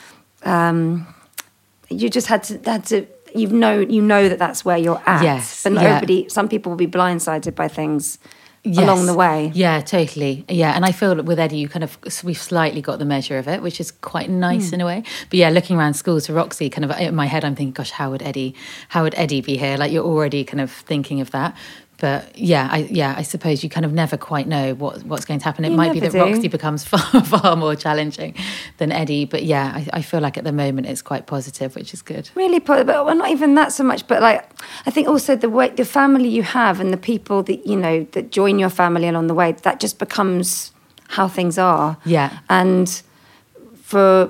you just had to you know that that's where you're at. Yes. But some people will be blindsided by things along the way. Yeah, totally. Yeah, and I feel with Eddie, we've slightly got the measure of it, which is quite nice in a way. But yeah, looking around schools for Roxy, kind of in my head, I'm thinking, gosh, how would Eddie be here? Like, you're already kind of thinking of that. But I suppose you kind of never quite know what's going to happen. It might be that Roxy becomes far more challenging than Eddie. But yeah, I feel like at the moment it's quite positive, which is good. Really positive, but well, not even that so much. But like, I think also the family you have and the people that that join your family along the way, that just becomes how things are. Yeah, and for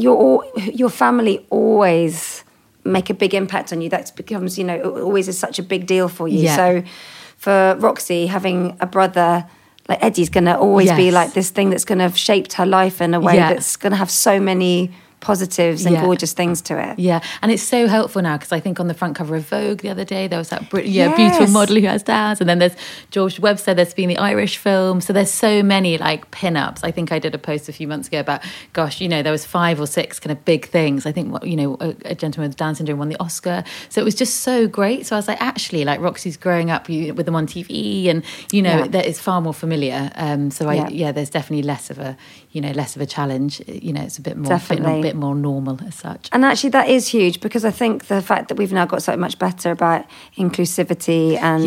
your family always make a big impact on you. That becomes always is such a big deal for you. Yeah. So for Roxy, having a brother like Eddie's going to always be like this thing that's going to have shaped her life in a way that's going to have so many positives and gorgeous things to it. Yeah, and it's so helpful now, because I think on the front cover of Vogue the other day, there was that beautiful model who has dads, and then there's George Webster, there's been the Irish film, so there's so many like pin-ups. I think I did a post a few months ago about, gosh, there was 5 or 6 kind of big things. I think, a gentleman with Down syndrome won the Oscar, so it was just so great. So I was like, actually, like, Roxy's growing up with them on TV, and that is far more familiar. There's definitely less of a challenge. It's a bit more more normal as such. And actually that is huge, because I think the fact that we've now got so much better about inclusivity, and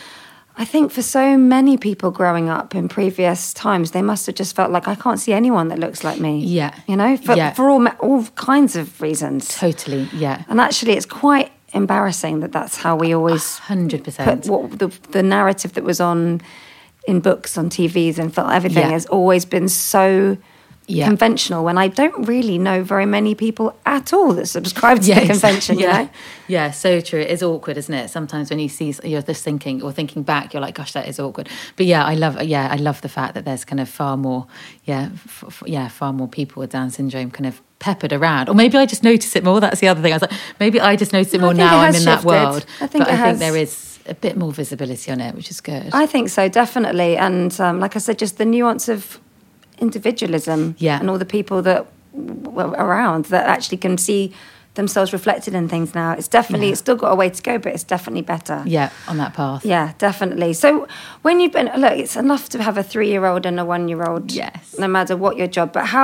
I think for so many people growing up in previous times, they must have just felt like, I can't see anyone that looks like me. Yeah. For all kinds of reasons. Totally, yeah. And actually it's quite embarrassing that's how we always 100% put the narrative that was on in books, on TVs and film, everything has always been so conventional, when I don't really know very many people at all that subscribe to the convention, Yeah, so true. It is awkward, isn't it? Sometimes when you're just thinking back, you're like, gosh, that is awkward. But I love the fact that there's kind of far more people with Down syndrome kind of peppered around. Or maybe I just notice it more. That's the other thing. I was like, maybe I just notice it more now I'm in that world. I think there is a bit more visibility on it, which is good. I think so, definitely. And like I said, just the nuance of individualism and all the people that were around that actually can see themselves reflected in things now. It's definitely, it's still got a way to go, but it's definitely better. Yeah, on that path. Yeah, definitely. So when you've been, look, it's enough to have a 3-year-old and a 1-year-old, no matter what your job, but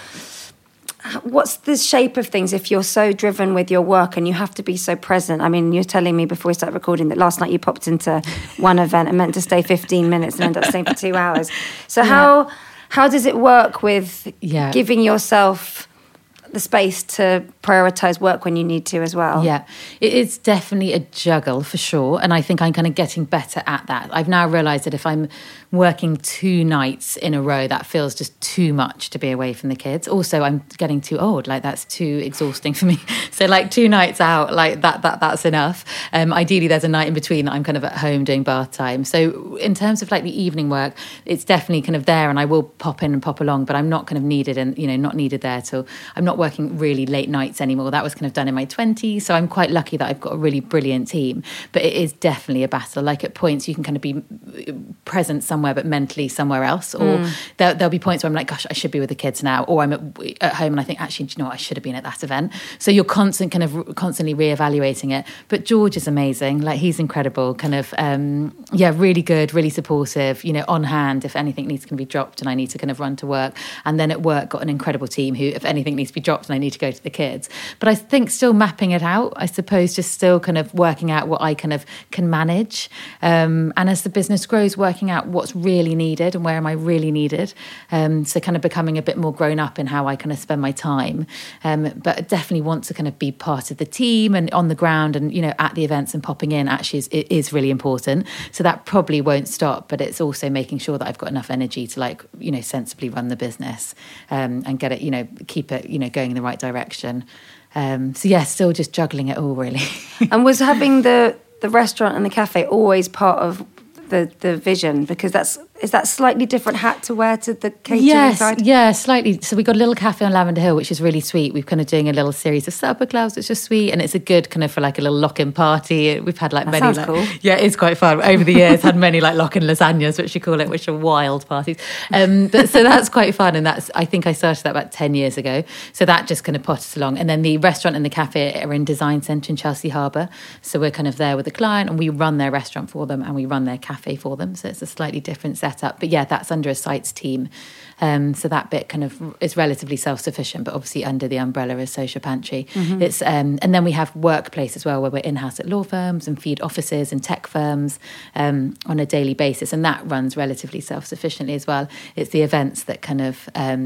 what's the shape of things if you're so driven with your work and you have to be so present? I mean, you're telling me before we start recording that last night you popped into one event and meant to stay 15 minutes and ended up staying for 2 hours. So how does it work with giving yourself the space to prioritise work when you need to as well? Yeah, it is definitely a juggle for sure. And I think I'm kind of getting better at that. I've now realised that if I'm working 2 nights in a row, that feels just too much to be away from the kids. Also, I'm getting too old. Like, that's too exhausting for me. So like 2 nights out, like that's enough. Ideally, there's a night in between that I'm kind of at home doing bath time. So in terms of like the evening work, it's definitely kind of there, and I will pop in and pop along, but I'm not kind of needed, and not needed there till I'm not working really late nights anymore. That was kind of done in my 20s. So I'm quite lucky that I've got a really brilliant team. But it is definitely a battle. Like at points you can kind of be present somewhere but mentally somewhere else. Or there'll be points where I'm like, gosh, I should be with the kids now. Or I'm at home and I think, actually, do you know what? I should have been at that event. So you're constantly reevaluating it. But George is amazing. Like, he's incredible. Kind of, really good, really supportive, you know, on hand if anything needs to be dropped and I need to kind of run to work. And then at work, got an incredible team who, if anything needs to be dropped and I need to go to the kids. But I think still mapping it out, I suppose, just still kind of working out what I kind of can manage. And as the business grows, working out what's really needed and where am I really needed. So kind of becoming a bit more grown up in how I kind of spend my time. But I definitely want to kind of be part of the team and on the ground and, you know, at the events and popping in actually is really important. So that probably won't stop, but it's also making sure that I've got enough energy to, like, you know, sensibly run the business and get it, you know, keep it, you know, going in the right direction. So yeah, still just juggling it all really. And was having the restaurant and the cafe always part of the vision? Because is that slightly different hat to wear to the catering side? Yeah, slightly. So we got a little cafe on Lavender Hill, which is really sweet. We're kind of doing a little series of supper clubs, which is sweet, and it's a good kind of for like a little lock-in party. We've had like that many, sounds cool. Yeah, it's quite fun. Over the years, had many like lock-in lasagnas, which we call it, which are wild parties. So that's quite fun, and I think I started that about 10 years ago. So that just kind of potted along, and then the restaurant and the cafe are in Design Centre in Chelsea Harbour. So we're kind of there with the client, and we run their restaurant for them, and we run their cafe for them. So it's a slightly different setup, but yeah, that's under a sites team. So that bit kind of is relatively self-sufficient, but obviously under the umbrella is Social Pantry. Mm-hmm. It's and then we have workplace as well, where we're in-house at law firms and feed offices and tech firms on a daily basis, and that runs relatively self-sufficiently as well. It's the events that kind of,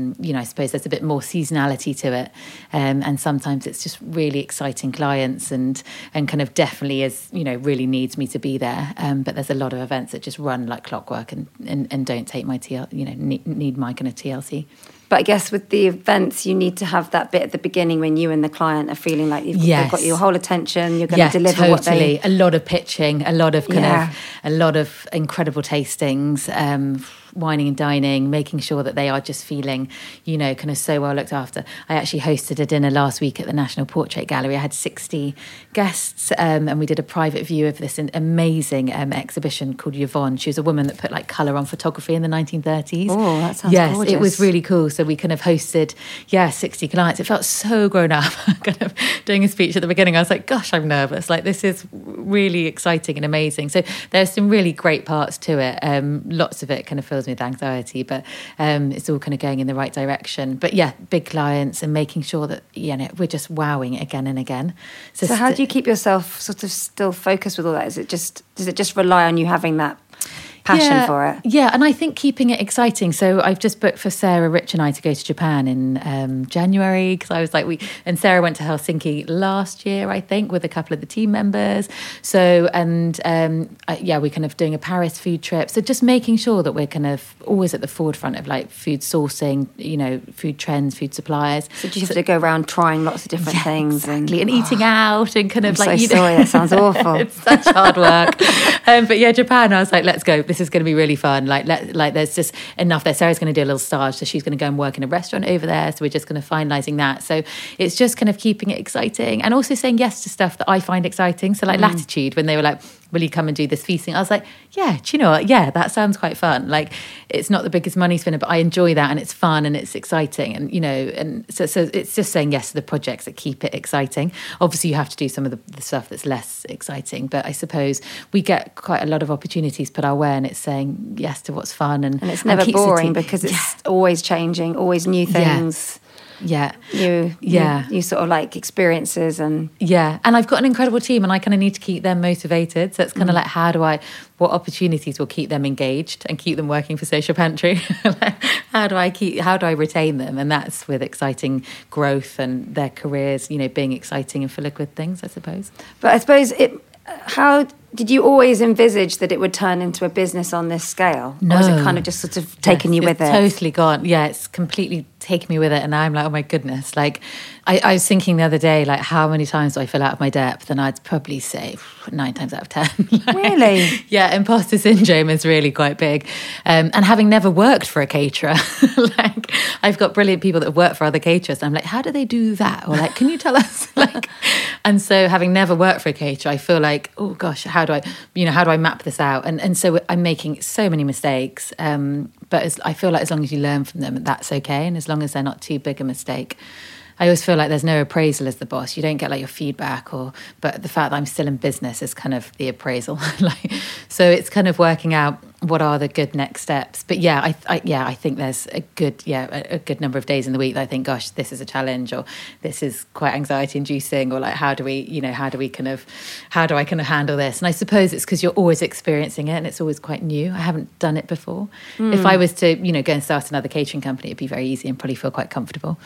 I suppose there's a bit more seasonality to it, and sometimes it's just really exciting clients and kind of definitely is, you know, really needs me to be there. But there's a lot of events that just run like clockwork and don't take my need my kind of TLC. But I guess with the events, you need to have that bit at the beginning when you and the client are feeling like they've got your whole attention. You're going to deliver totally. What they... A lot of pitching, a lot of a lot of incredible tastings, wining and dining, making sure that they are just feeling, you know, kind of so well looked after. I actually hosted a dinner last week at the National Portrait Gallery. I had 60 guests, and we did a private view of this amazing exhibition called Yvonne. She was a woman that put like colour on photography in the 1930s. Oh, that sounds gorgeous. It was really cool. So we kind of hosted, 60 clients. It felt so grown up. Kind of doing a speech at the beginning, I was like, gosh, I'm nervous. Like, this is really exciting and amazing. So there's some really great parts to it. Lots of it kind of fills me with anxiety, but it's all kind of going in the right direction. But yeah, big clients and making sure that, we're just wowing it again and again. So how do you keep yourself sort of still focused with all that? Does it just rely on you having that passion for it? Yeah, and I think keeping it exciting. So I've just booked for Sarah, Rich and I to go to Japan in January, because I was like, and Sarah went to Helsinki last year, I think, with a couple of the team members. So, we're kind of doing a Paris food trip. So just making sure that we're kind of always at the forefront of like food sourcing, food trends, food suppliers. So do you have to go around trying lots of different things? Exactly, and eating out and kind of I'm sorry, that sounds awful. It's such hard work. But yeah, Japan, I was like, let's go. This is going to be really fun. Like there's just enough there. Sarah's going to do a little stage, so she's going to go and work in a restaurant over there. So we're just kind of finalising that. So it's just kind of keeping it exciting and also saying yes to stuff that I find exciting. So like Latitude, when they were like, will you come and do this feasting? I was like, yeah, do you know what? Yeah, that sounds quite fun. Like, it's not the biggest money spinner, but I enjoy that and it's fun and it's exciting. And, and so it's just saying yes to the projects that keep it exciting. Obviously, you have to do some of the stuff that's less exciting, but I suppose we get quite a lot of opportunities put our way, and it's saying yes to what's fun. And it's never boring because it's always changing, always new things. Yeah. You sort of like experiences and... Yeah, and I've got an incredible team and I kind of need to keep them motivated. So it's kind of like, what opportunities will keep them engaged and keep them working for Social Pantry? How do I retain them? And that's with exciting growth and their careers, being exciting and full of good things, I suppose. But I suppose did you always envisage that it would turn into a business on this scale? No. Or has it kind of just sort of taken you with it? Totally gone. Yeah, it's completely taken me with it. And I'm like, oh my goodness. Like, I was thinking the other day, like, how many times do I feel out of my depth? And I'd probably say 9 times out of 10. Like, really? Yeah, imposter syndrome is really quite big. And having never worked for a caterer, like, I've got brilliant people that have worked for other caterers. I'm like, how do they do that? Or like, can you tell us? Like, and so having never worked for a caterer, I feel like, oh gosh, how do I map this out? And so I'm making so many mistakes. But I feel like as long as you learn from them, that's okay. And as long as they're not too big a mistake. I always feel like there's no appraisal as the boss. You don't get like your feedback, but the fact that I'm still in business is kind of the appraisal. So it's kind of working out what are the good next steps. But yeah, I think there's a good number of days in the week that I think, gosh, this is a challenge, or this is quite anxiety inducing, or like how do I kind of handle this? And I suppose it's because you're always experiencing it and it's always quite new. I haven't done it before. If I was to, go and start another catering company, it'd be very easy and probably feel quite comfortable.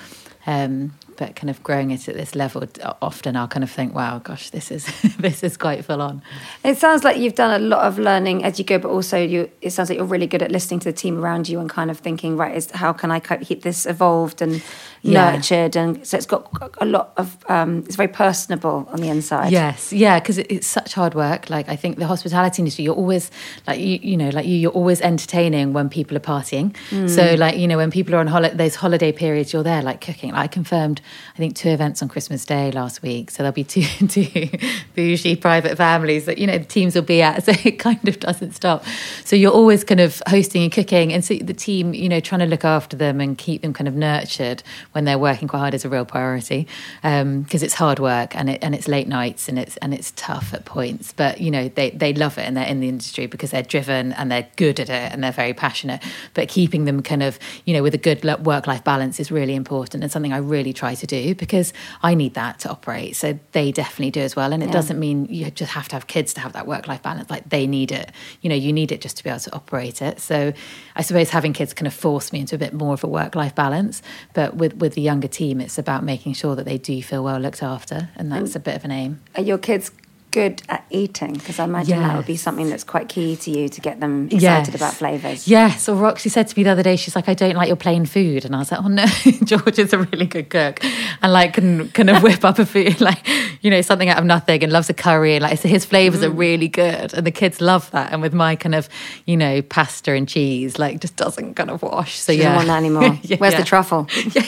But kind of growing it at this level, often I'll kind of think, wow, gosh, this is quite full on. It sounds like you've done a lot of learning as you go, but also it sounds like you're really good at listening to the team around you and kind of thinking, right, how can I keep this evolved and nurtured? And so it's got a lot of, it's very personable on the inside. Yes, yeah, because it's such hard work. Like, I think the hospitality industry, you're always, like, you're always entertaining when people are partying. So, like, when people are on those holiday periods, you're there, like, cooking. Like, I confirmed, I think, 2 events on Christmas Day last week. So there'll be two bougie private families that, the teams will be at. So it kind of doesn't stop. So you're always kind of hosting and cooking. And so the team, trying to look after them and keep them kind of nurtured when they're working quite hard is a real priority. Because it's hard work and it's late nights and it's tough at points. But, they love it and they're in the industry because they're driven and they're good at it and they're very passionate. But keeping them kind of, with a good work-life balance is really important and something I really try to do because I need that to operate. So they definitely do as well. And it doesn't mean you just have to have kids to have that work-life balance. Like, they need it. You need it just to be able to operate it. So I suppose having kids kind of forced me into a bit more of a work-life balance. But with the younger team, it's about making sure that they do feel well looked after. And that's a bit of an aim. Are your kids good at eating? Because I imagine that would be something that's quite key to you to get them excited about flavours. Yes. Or Roxy said to me the other day, she's like, I don't like your plain food. And I was like, oh no, George is a really good cook and like can kind of whip up a food, like, something out of nothing, and loves a curry. And like, so his flavours are really good and the kids love that. And with my kind of, pasta and cheese, like, just doesn't kind of wash. So she doesn't want that anymore. Where's the truffle?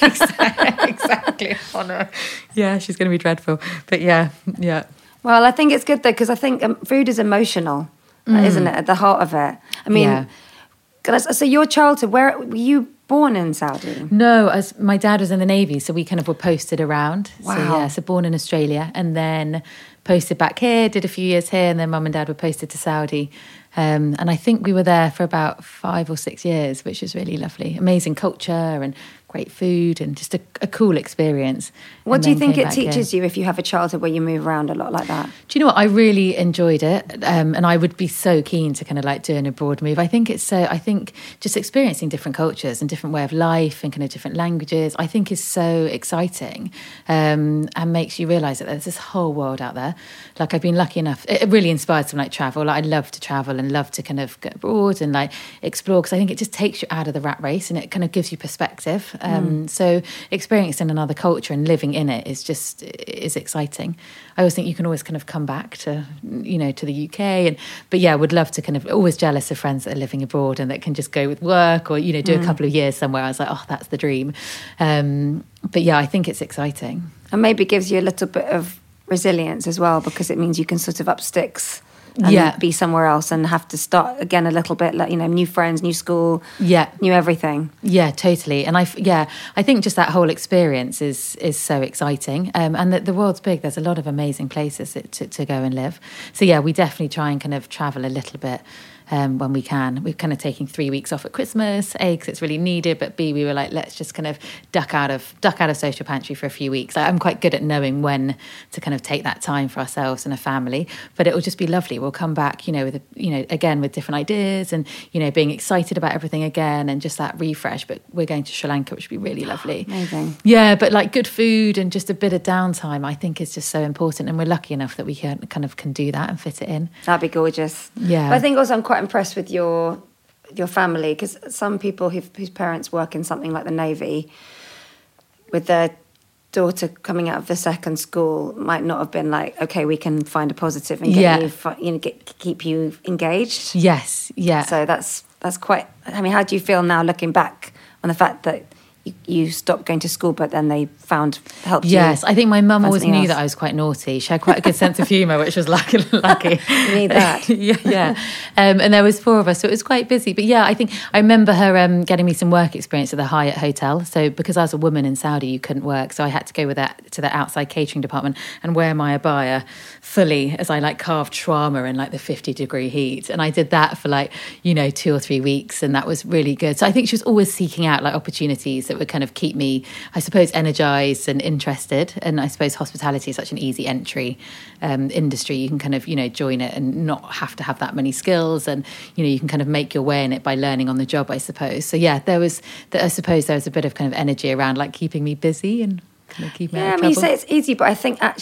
Exactly. Oh no. Yeah, she's going to be dreadful. But yeah. Well, I think it's good though, because I think food is emotional, isn't it? At the heart of it. I mean, so your childhood, where were you born in Saudi? No, as my dad was in the Navy, so we kind of were posted around. Wow. So born in Australia and then posted back here, did a few years here, and then mum and dad were posted to Saudi. And I think we were there for about 5 or 6 years, which was really lovely. Amazing culture and great food and just a cool experience. What do you think it teaches you if you have a childhood where you move around a lot like that? Do you know what? I really enjoyed it. And I would be so keen to kind of like do an abroad move. I think just experiencing different cultures and different way of life and kind of different languages, I think is so exciting and makes you realise that there's this whole world out there. Like, I've been lucky enough, it really inspired some like travel. Like, I love to travel and love to kind of go abroad and like explore, because I think it just takes you out of the rat race and it kind of gives you perspective. So experiencing another culture and living in it is exciting. I always think you can always kind of come back to, to the UK. But yeah, I would love to kind of, always jealous of friends that are living abroad and that can just go with work or, do a couple of years somewhere. I was like, oh, that's the dream. But yeah, I think it's exciting. And maybe it gives you a little bit of resilience as well, because it means you can sort of up sticks and be somewhere else and have to start again a little bit, like, new friends, new school, new everything. Yeah, totally. And I think just that whole experience is so exciting. And the world's big. There's a lot of amazing places to go and live. So yeah, we definitely try and kind of travel a little bit. when we can. We're kind of taking 3 weeks off at Christmas, A, because it's really needed, but B, we were like, let's just kind of duck out of Social Pantry for a few weeks. I'm quite good at knowing when to kind of take that time for ourselves and a family, but it will just be lovely. We'll come back, again with different ideas and, being excited about everything again and just that refresh. But we're going to Sri Lanka, which would be really lovely. Amazing. Yeah, but like good food and just a bit of downtime, I think is just so important. And we're lucky enough that we can do that and fit it in. That'd be gorgeous. Yeah. But I think also I'm quite impressed with your family, because some people whose parents work in something like the Navy, with their daughter coming out of the second school, might not have been like, okay, we can find a positive and keep you engaged. Yes, yeah. So that's quite. I mean, how do you feel now looking back on the fact that you stopped going to school, but then they helped you? Yes, I think my mum always knew else. that I was quite naughty. She had quite a good sense of humour, which was lucky. You need that. yeah. And there was 4 of us, so it was quite busy. But yeah, I think I remember her getting me some work experience at the Hyatt Hotel. So because I was a woman in Saudi, you couldn't work. So I had to go with that to the outside catering department and wear my abaya fully as I carved shawarma in the 50-degree heat. And I did that for 2 or 3 weeks, and that was really good. So I think she was always seeking out opportunities that would kind of keep me, I suppose, energized and interested. And I suppose hospitality is such an easy entry industry. You can kind of, join it and not have to have that many skills, and, you can kind of make your way in it by learning on the job, I suppose. So yeah, I suppose there was a bit of kind of energy around keeping me busy and kind of keeping me out of trouble. You say it's easy, but I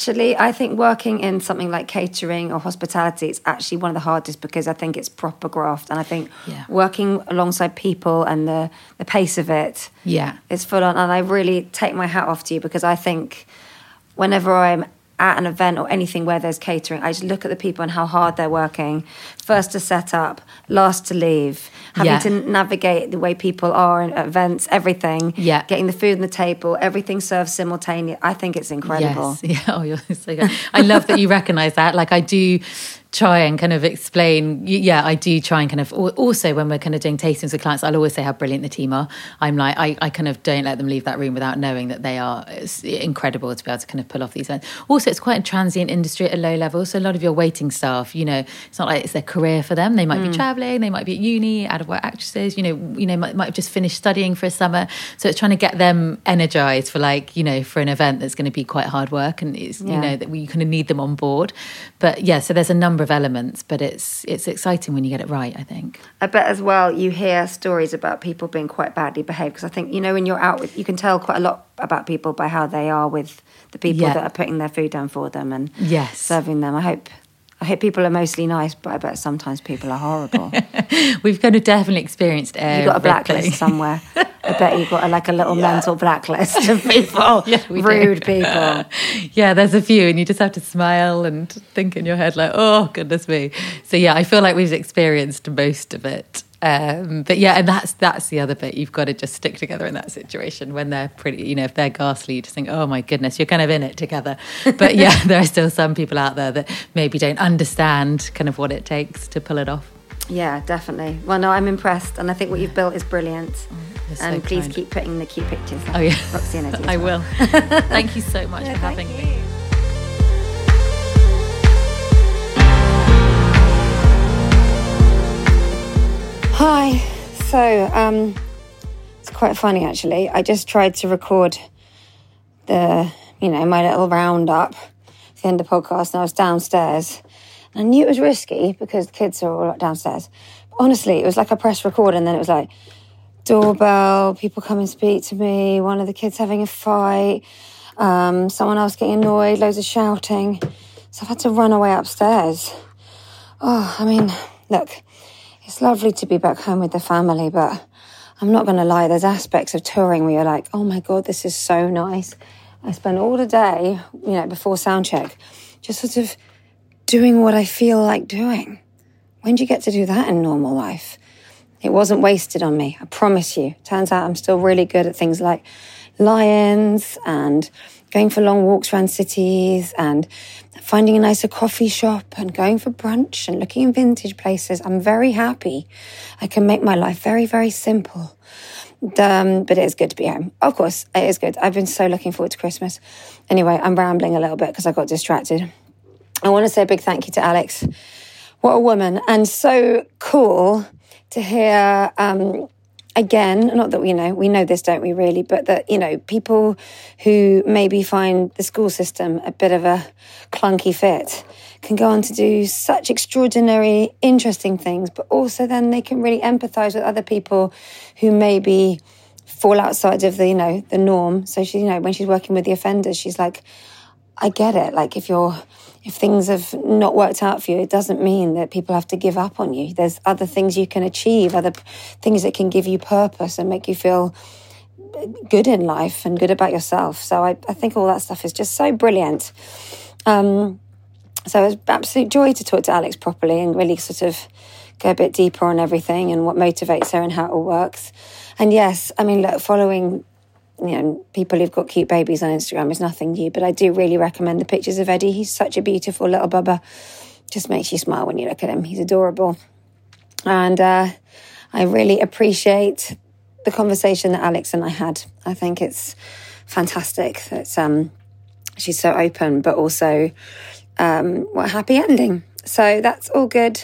think working in something like catering or hospitality, it's actually one of the hardest, because I think it's proper graft, and I think working alongside people and the pace of it, it's full on. And I really take my hat off to you, because I think whenever I'm at an event or anything where there's catering, I just look at the people and how hard they're working, first to set up, last to leave, having to navigate the way people are in events, everything, getting the food on the table, everything served simultaneously. I think it's incredible. Yes. Yeah. Oh, you're so good. I love that you recognise that. I do try and kind of explain, I do try and kind of, also when we're kind of doing tastings with clients, I'll always say how brilliant the team are. I'm like, I kind of don't let them leave that room without knowing that they are. It's incredible to be able to kind of pull off these events. Also, it's quite a transient industry at a low level, so a lot of your waiting staff, it's not like it's their career for them. They might be travelling, they might be at uni, out of work actresses, might have just finished studying for a summer. So it's trying to get them energised for for an event that's going to be quite hard work, and it's, that we kind of need them on board. But yeah, so there's a number of elements, but it's exciting when you get it right, I think. I bet as well you hear stories about people being quite badly behaved, because I think, when you're out with, you can tell quite a lot about people by how they are with the people that are putting their food down for them and serving them. I hope people are mostly nice, but I bet sometimes people are horrible. We've kind of definitely experienced everything. You've got a blacklist somewhere. I bet you've got a little mental blacklist of people, rude people. Yeah, there's a few, and you just have to smile and think in your head oh, goodness me. So yeah, I feel like we've experienced most of it. But yeah, and that's the other bit. You've got to just stick together in that situation when they're pretty, if they're ghastly, you just think, oh my goodness, you're kind of in it together. But yeah, there are still some people out there that maybe don't understand kind of what it takes to pull it off. Yeah, definitely. Well, no, I'm impressed, and I think what you've built is brilliant. And please keep putting the cute pictures. Oh yeah, Roxy and Eddie. I will. Thank you so much for having me. Hi. So, it's quite funny actually. I just tried to record my little roundup at the end of the podcast, and I was downstairs. And I knew it was risky because the kids are all downstairs. But honestly, it was like I pressed record, and then it was like doorbell, people come and speak to me, one of the kids having a fight, someone else getting annoyed, loads of shouting. So I've had to run away upstairs. Oh, I mean, look, it's lovely to be back home with the family, but I'm not going to lie, there's aspects of touring where you're like, oh my God, this is so nice. I spend all the day, before sound check, just sort of doing what I feel like doing. When do you get to do that in normal life? It wasn't wasted on me, I promise you. Turns out I'm still really good at things like lions and going for long walks around cities and finding a nicer coffee shop and going for brunch and looking in vintage places. I'm very happy. I can make my life very, very simple. But it is good to be home. Of course, it is good. I've been so looking forward to Christmas. Anyway, I'm rambling a little bit because I got distracted. I want to say a big thank you to Alex. What a woman. And so cool to hear, again, not that we know this, don't we really, but that, people who maybe find the school system a bit of a clunky fit can go on to do such extraordinary, interesting things, but also then they can really empathise with other people who maybe fall outside of the norm. So she, when she's working with the offenders, she's like, I get it. Like if things have not worked out for you, it doesn't mean that people have to give up on you. There's other things you can achieve, other things that can give you purpose and make you feel good in life and good about yourself. So I think all that stuff is just so brilliant. So it was absolute joy to talk to Alex properly and really sort of go a bit deeper on everything and what motivates her and how it all works. And yes, I mean, look, following people who've got cute babies on Instagram is nothing new, but I do really recommend the pictures of Eddie. He's such a beautiful little bubba. Just makes you smile when you look at him. He's adorable. And I really appreciate the conversation that Alex and I had. I think it's fantastic that she's so open, but also what a happy ending. So that's all good.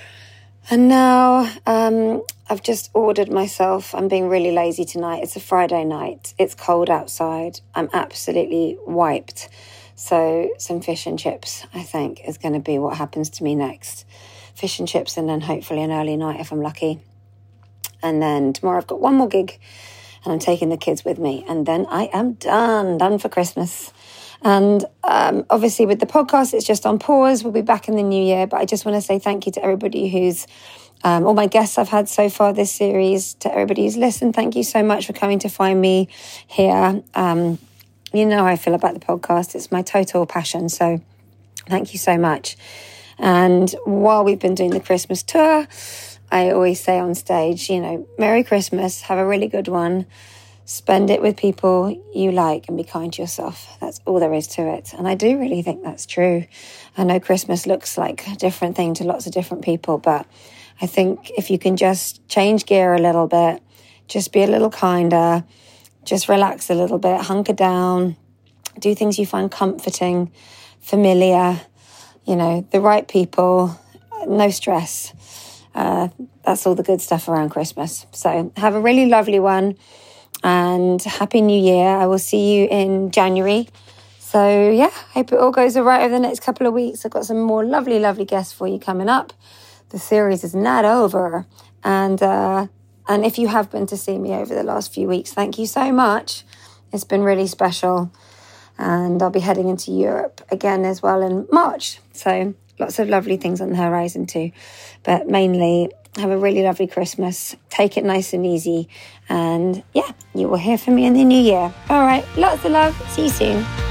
And now I've just ordered myself, I'm being really lazy tonight. It's a Friday night. It's cold outside. I'm absolutely wiped. So some fish and chips, I think, is going to be what happens to me next. Fish and chips and then hopefully an early night if I'm lucky. And then tomorrow I've got one more gig and I'm taking the kids with me. And then I am done for Christmas. And obviously with the podcast, it's just on pause. We'll be back in the new year. But I just want to say thank you to everybody who's, all my guests I've had so far this series, to everybody who's listened. Thank you so much for coming to find me here. You know how I feel about the podcast. It's my total passion. So thank you so much. And while we've been doing the Christmas tour, I always say on stage, Merry Christmas, have a really good one. Spend it with people you like and be kind to yourself. That's all there is to it. And I do really think that's true. I know Christmas looks like a different thing to lots of different people, but I think if you can just change gear a little bit, just be a little kinder, just relax a little bit, hunker down, do things you find comforting, familiar, the right people, no stress. That's all the good stuff around Christmas. So have a really lovely one. And Happy New Year. I will see you in January. So yeah, hope it all goes all right over the next couple of weeks. I've got some more lovely, lovely guests for you coming up. The series is not over. And if you have been to see me over the last few weeks, thank you so much. It's been really special. And I'll be heading into Europe again as well in March. So lots of lovely things on the horizon too. But mainly, have a really lovely Christmas. Take it nice and easy. And yeah, you will hear from me in the new year. All right, lots of love. See you soon.